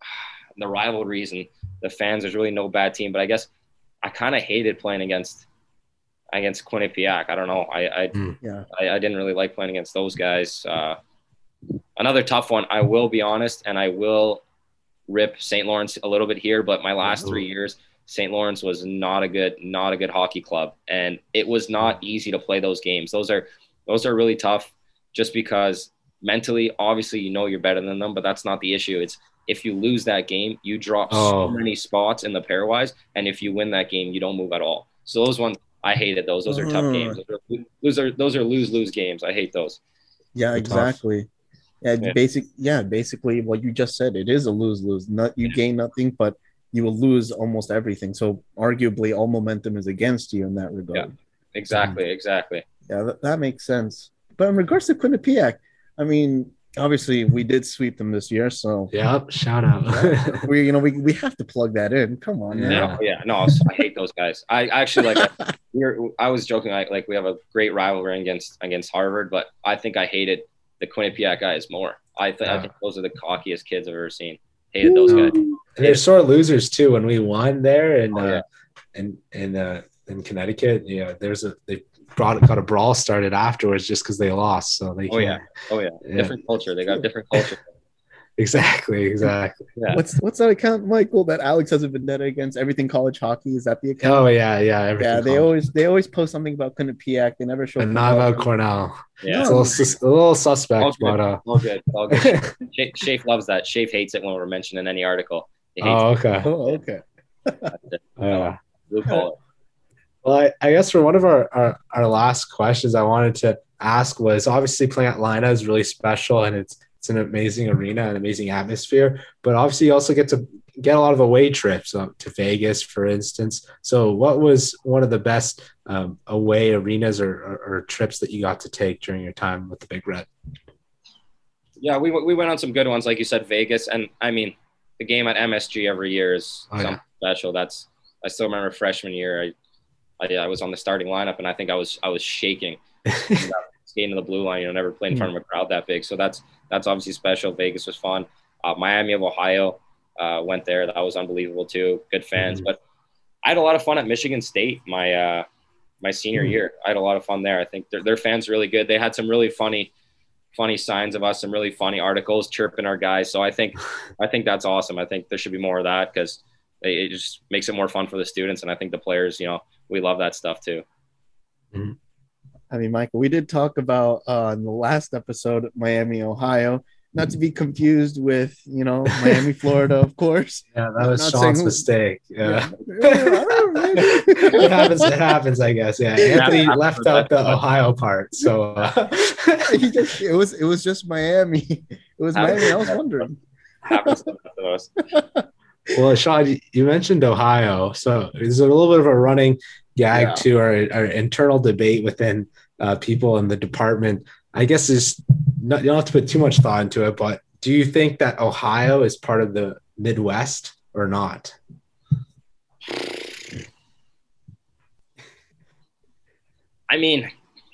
the rivalries and the fans. There's really no bad team, but I guess I kind of hated playing against against Quinnipiac. I don't know. I I, Mm. Yeah. I I didn't really like playing against those guys. Uh, another tough one. I will be honest, and I will rip Saint Lawrence a little bit here, but my last three years, Saint Lawrence was not a good, not a good hockey club, and it was not easy to play those games. Those are, those are really tough, just because mentally, obviously, you know you're better than them, but that's not the issue. It's if you lose that game, you drop Oh. so many spots in the pairwise, and if you win that game, you don't move at all. So those ones, I hated those. Those are tough Uh. games. Those are, those are those are lose lose games. I hate those. Yeah, They're tough. exactly. Yeah, Yeah. basic. Yeah, basically what you just said. It is a lose lose. Not you gain nothing, but you will lose almost everything. So arguably, all momentum is against you in that regard. Exactly, exactly. Yeah, that, that makes sense. But in regards to Quinnipiac, I mean, obviously we did sweep them this year, so Yep. Shout out. we, you know, we, we have to plug that in. Come on, Yeah. man. No, yeah, no, I I hate those guys. I actually like. We're, I was joking. Like, like we have a great rivalry against against Harvard, but I think I hated the Quinnipiac guys more. I, th- I Yeah. think those are the cockiest kids I've ever seen. Hated those guys. And they're sore losers too. When we won there in Oh, yeah. uh, in in uh, in Connecticut, yeah, there's a they brought got a brawl started afterwards just because they lost. So they Oh yeah, can't- oh yeah. Yeah. Different culture. They got different culture. exactly, exactly. Yeah. What's what's that account, Michael? That Alex has a vendetta against everything college hockey. Is that the account? Oh yeah, yeah. Everything yeah, they college. always they always post something about Quinnipiac. They never show. but not football. about Cornell. Yeah. It's a little, sus- a little suspect, All good. but uh, All good. All good. Shafe, Shafe loves that. Shafe hates it when we're mentioned in any article. He hates oh okay, Oh, okay. it. yeah. Blue collar. Well, I, I guess for one of our, our, our last questions I wanted to ask was obviously playing at Lina is really special and it's it's an amazing arena, an amazing atmosphere, but obviously you also get to get a lot of away trips uh, to Vegas, for instance. So what was one of the best um, away arenas or, or, or trips that you got to take during your time with the Big Red? Yeah, we we went on some good ones, like you said, Vegas, and I mean, the game at M S G every year is Oh, yeah. something special. That's I still remember freshman year. I, I I was on the starting lineup, and I think I was I was shaking skating to the blue line. You know, never played in front of a crowd that big, so that's that's obviously special. Vegas was fun. Uh, Miami of Ohio, uh, went there. That was unbelievable too. Good fans, Mhm. but I had a lot of fun at Michigan State. My uh, my senior Mhm. year, I had a lot of fun there. I think their their fans are really good. They had some really funny. funny signs of us, some really funny articles chirping our guys. So I think, I think that's awesome. I think there should be more of that because it just makes it more fun for the students. And I think the players, you know, we love that stuff too. I mean, Michael, we did talk about uh, in the last episode Miami, Ohio, not to be confused with you know Miami, Florida, of course. Yeah, that was Not Sean's saying who- mistake. Yeah. Yeah, I don't know, it happens. It happens, I guess. Yeah, Anthony happens. left out the Ohio part, so uh, He just- it was it was just Miami. It was Miami. I was wondering. Happens to us. well, Sean, you- you mentioned Ohio, so there's a little bit of a running gag Yeah. to our, our internal debate within uh, people in the department. I guess is not, you don't have to put too much thought into it, but do you think that Ohio is part of the Midwest or not? I mean,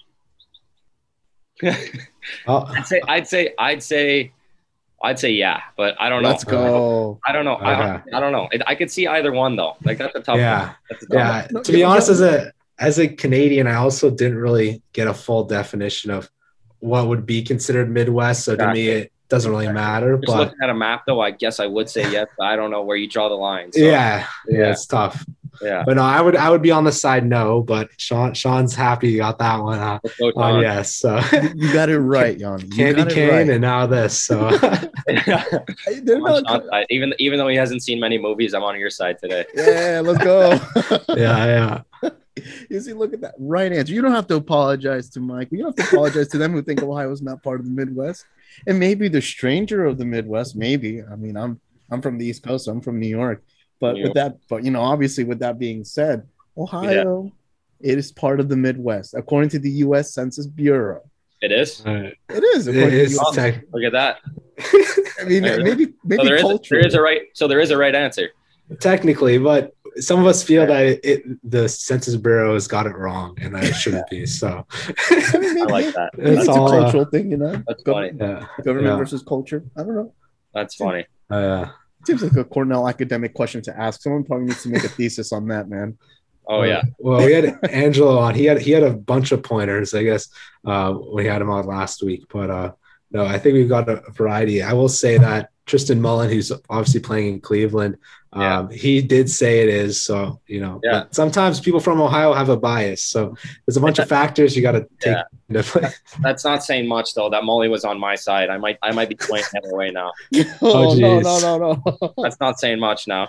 Oh, I'd say, I'd say, I'd say, I'd say, yeah, but I don't know. Let's go. I don't know. I, Okay. I don't know. It, I could see either one though. Like that's a tough Yeah. one. That's a tough yeah. one. No, to be you- honest, you- as a as a Canadian, I also didn't really get a full definition of what would be considered Midwest. So to me, Exactly. it doesn't really matter. Just But looking at a map though, I guess I would say yes, but I don't know where you draw the line. So, yeah, yeah, Yeah. it's tough. yeah. But no, I would I would be on the side no. But Sean Sean's happy you got that one uh, Let's go, on Tom. yes. So You got it right, Yanni. You Candy got it cane right. and now this. So Hey, they're I'm on not- Sean's side. Even even though he hasn't seen many movies, I'm on your side today. Yeah, let's go. yeah, yeah. You see, look at that right answer. You don't have to apologize to Mike. You don't have to apologize to them who think Ohio is not part of the Midwest. And maybe the stranger of the Midwest, maybe. I mean, I'm I'm from the East Coast, so I'm from New York. But New with that, but you know, obviously with that being said, Ohio, it is part of the Midwest, according to the U S Census Bureau. It is. Uh, It is. it according to is the U S tech- Look at that. I mean, Really? maybe maybe So there is, culture. there is a right. So there is a right answer. technically, but some of us feel that it, it the Census Bureau has got it wrong and that it shouldn't be. So I mean, maybe, I like that. maybe It's it's all, a uh, cultural thing, you know. That's Gov- funny. yeah, Government yeah. versus culture. I don't know. That's funny. Uh, Seems like a Cornell academic question to ask. Someone probably needs to make a thesis on that, man. Oh yeah. Well, we had Angelo on. He had he had a bunch of pointers, I guess. Uh, we had him on last week, but uh, no, I think we've got a variety. I will say that Tristan Mullen, who's obviously playing in Cleveland, um, he did say it is. So you know, Yeah. but sometimes people from Ohio have a bias. So there's a bunch of factors you got to take Yeah. into play. That's not saying much though. That Molly was on my side. I might I might be pointing the other way now. Oh, no, geez. no, no, no. That's not saying much now.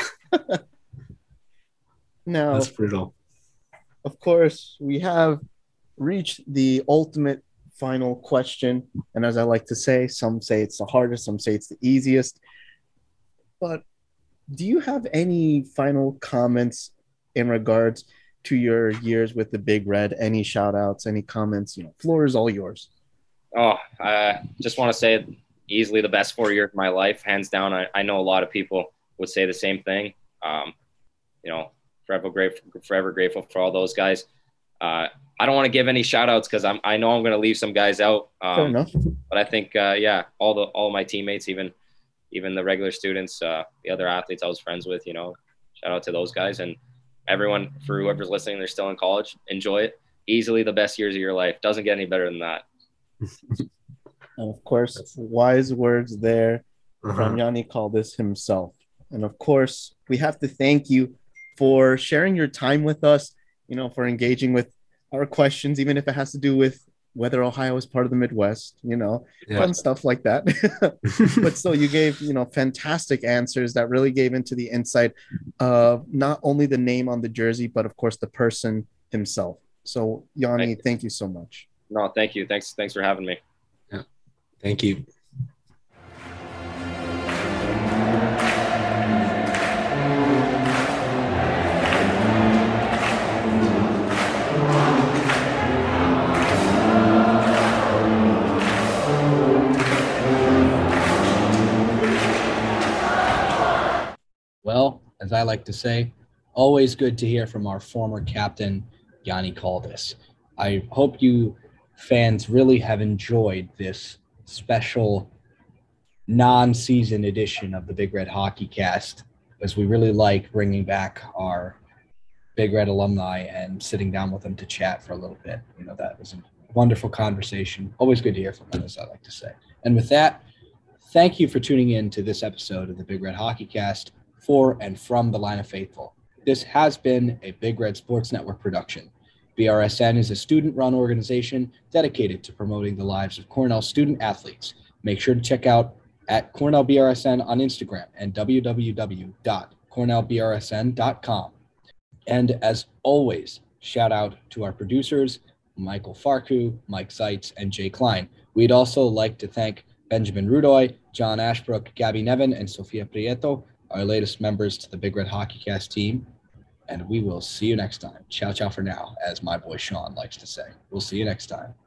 Now, That's brutal. of course, we have reached the ultimate final question. And as I like to say, some say it's the hardest, some say it's the easiest. But do you have any final comments in regards to your years with the Big Red? Any shout outs, any comments? You know, floor is all yours. Oh, I just want to say easily the best four years of my life, hands down. I, I know a lot of people would say the same thing. Um, you know, forever grateful, forever grateful for all those guys. Uh, I don't want to give any shout outs because I'm I know I'm going to leave some guys out. Um, Fair enough. But I think, uh, yeah, all the all my teammates, even even the regular students, uh, the other athletes I was friends with, you know, shout out to those guys and everyone, for whoever's listening, they're still in college. Enjoy it. Easily the best years of your life. Doesn't get any better than that. And of course, wise words there Uh-huh. from Yanni Caldas himself. And of course, we have to thank you for sharing your time with us, you know, for engaging with our questions, even if it has to do with whether Ohio is part of the Midwest, you know, Yeah. fun stuff like that. But still, you gave, you know, fantastic answers that really gave into the insight of not only the name on the jersey, but of course the person himself. So Yanni, Thank you. thank you so much. No, thank you. Thanks. Thanks for having me. Thank you. Well, as I like to say, always good to hear from our former captain, Yanni Caldas. I hope you fans really have enjoyed this special non-season edition of the Big Red Hockey Cast, as we really like bringing back our Big Red alumni and sitting down with them to chat for a little bit. You know, that was a wonderful conversation. Always good to hear from them, as I like to say. And with that, thank you for tuning in to this episode of the Big Red Hockey Cast for and from the Line of Faithful. This has been a Big Red Sports Network production. B R S N is a student-run organization dedicated to promoting the lives of Cornell student athletes. Make sure to check out at Cornell B R S N on Instagram and w w w dot cornell b r s n dot com. And as always, shout out to our producers, Michael Farku, Mike Seitz, and Jay Klein. We'd also like to thank Benjamin Rudoy, John Ashbrook, Gabby Nevin, and Sofia Prieto, our latest members to the Big Red Hockey Cast team. And we will see you next time. Ciao, ciao for now, as my boy Sean likes to say. We'll see you next time.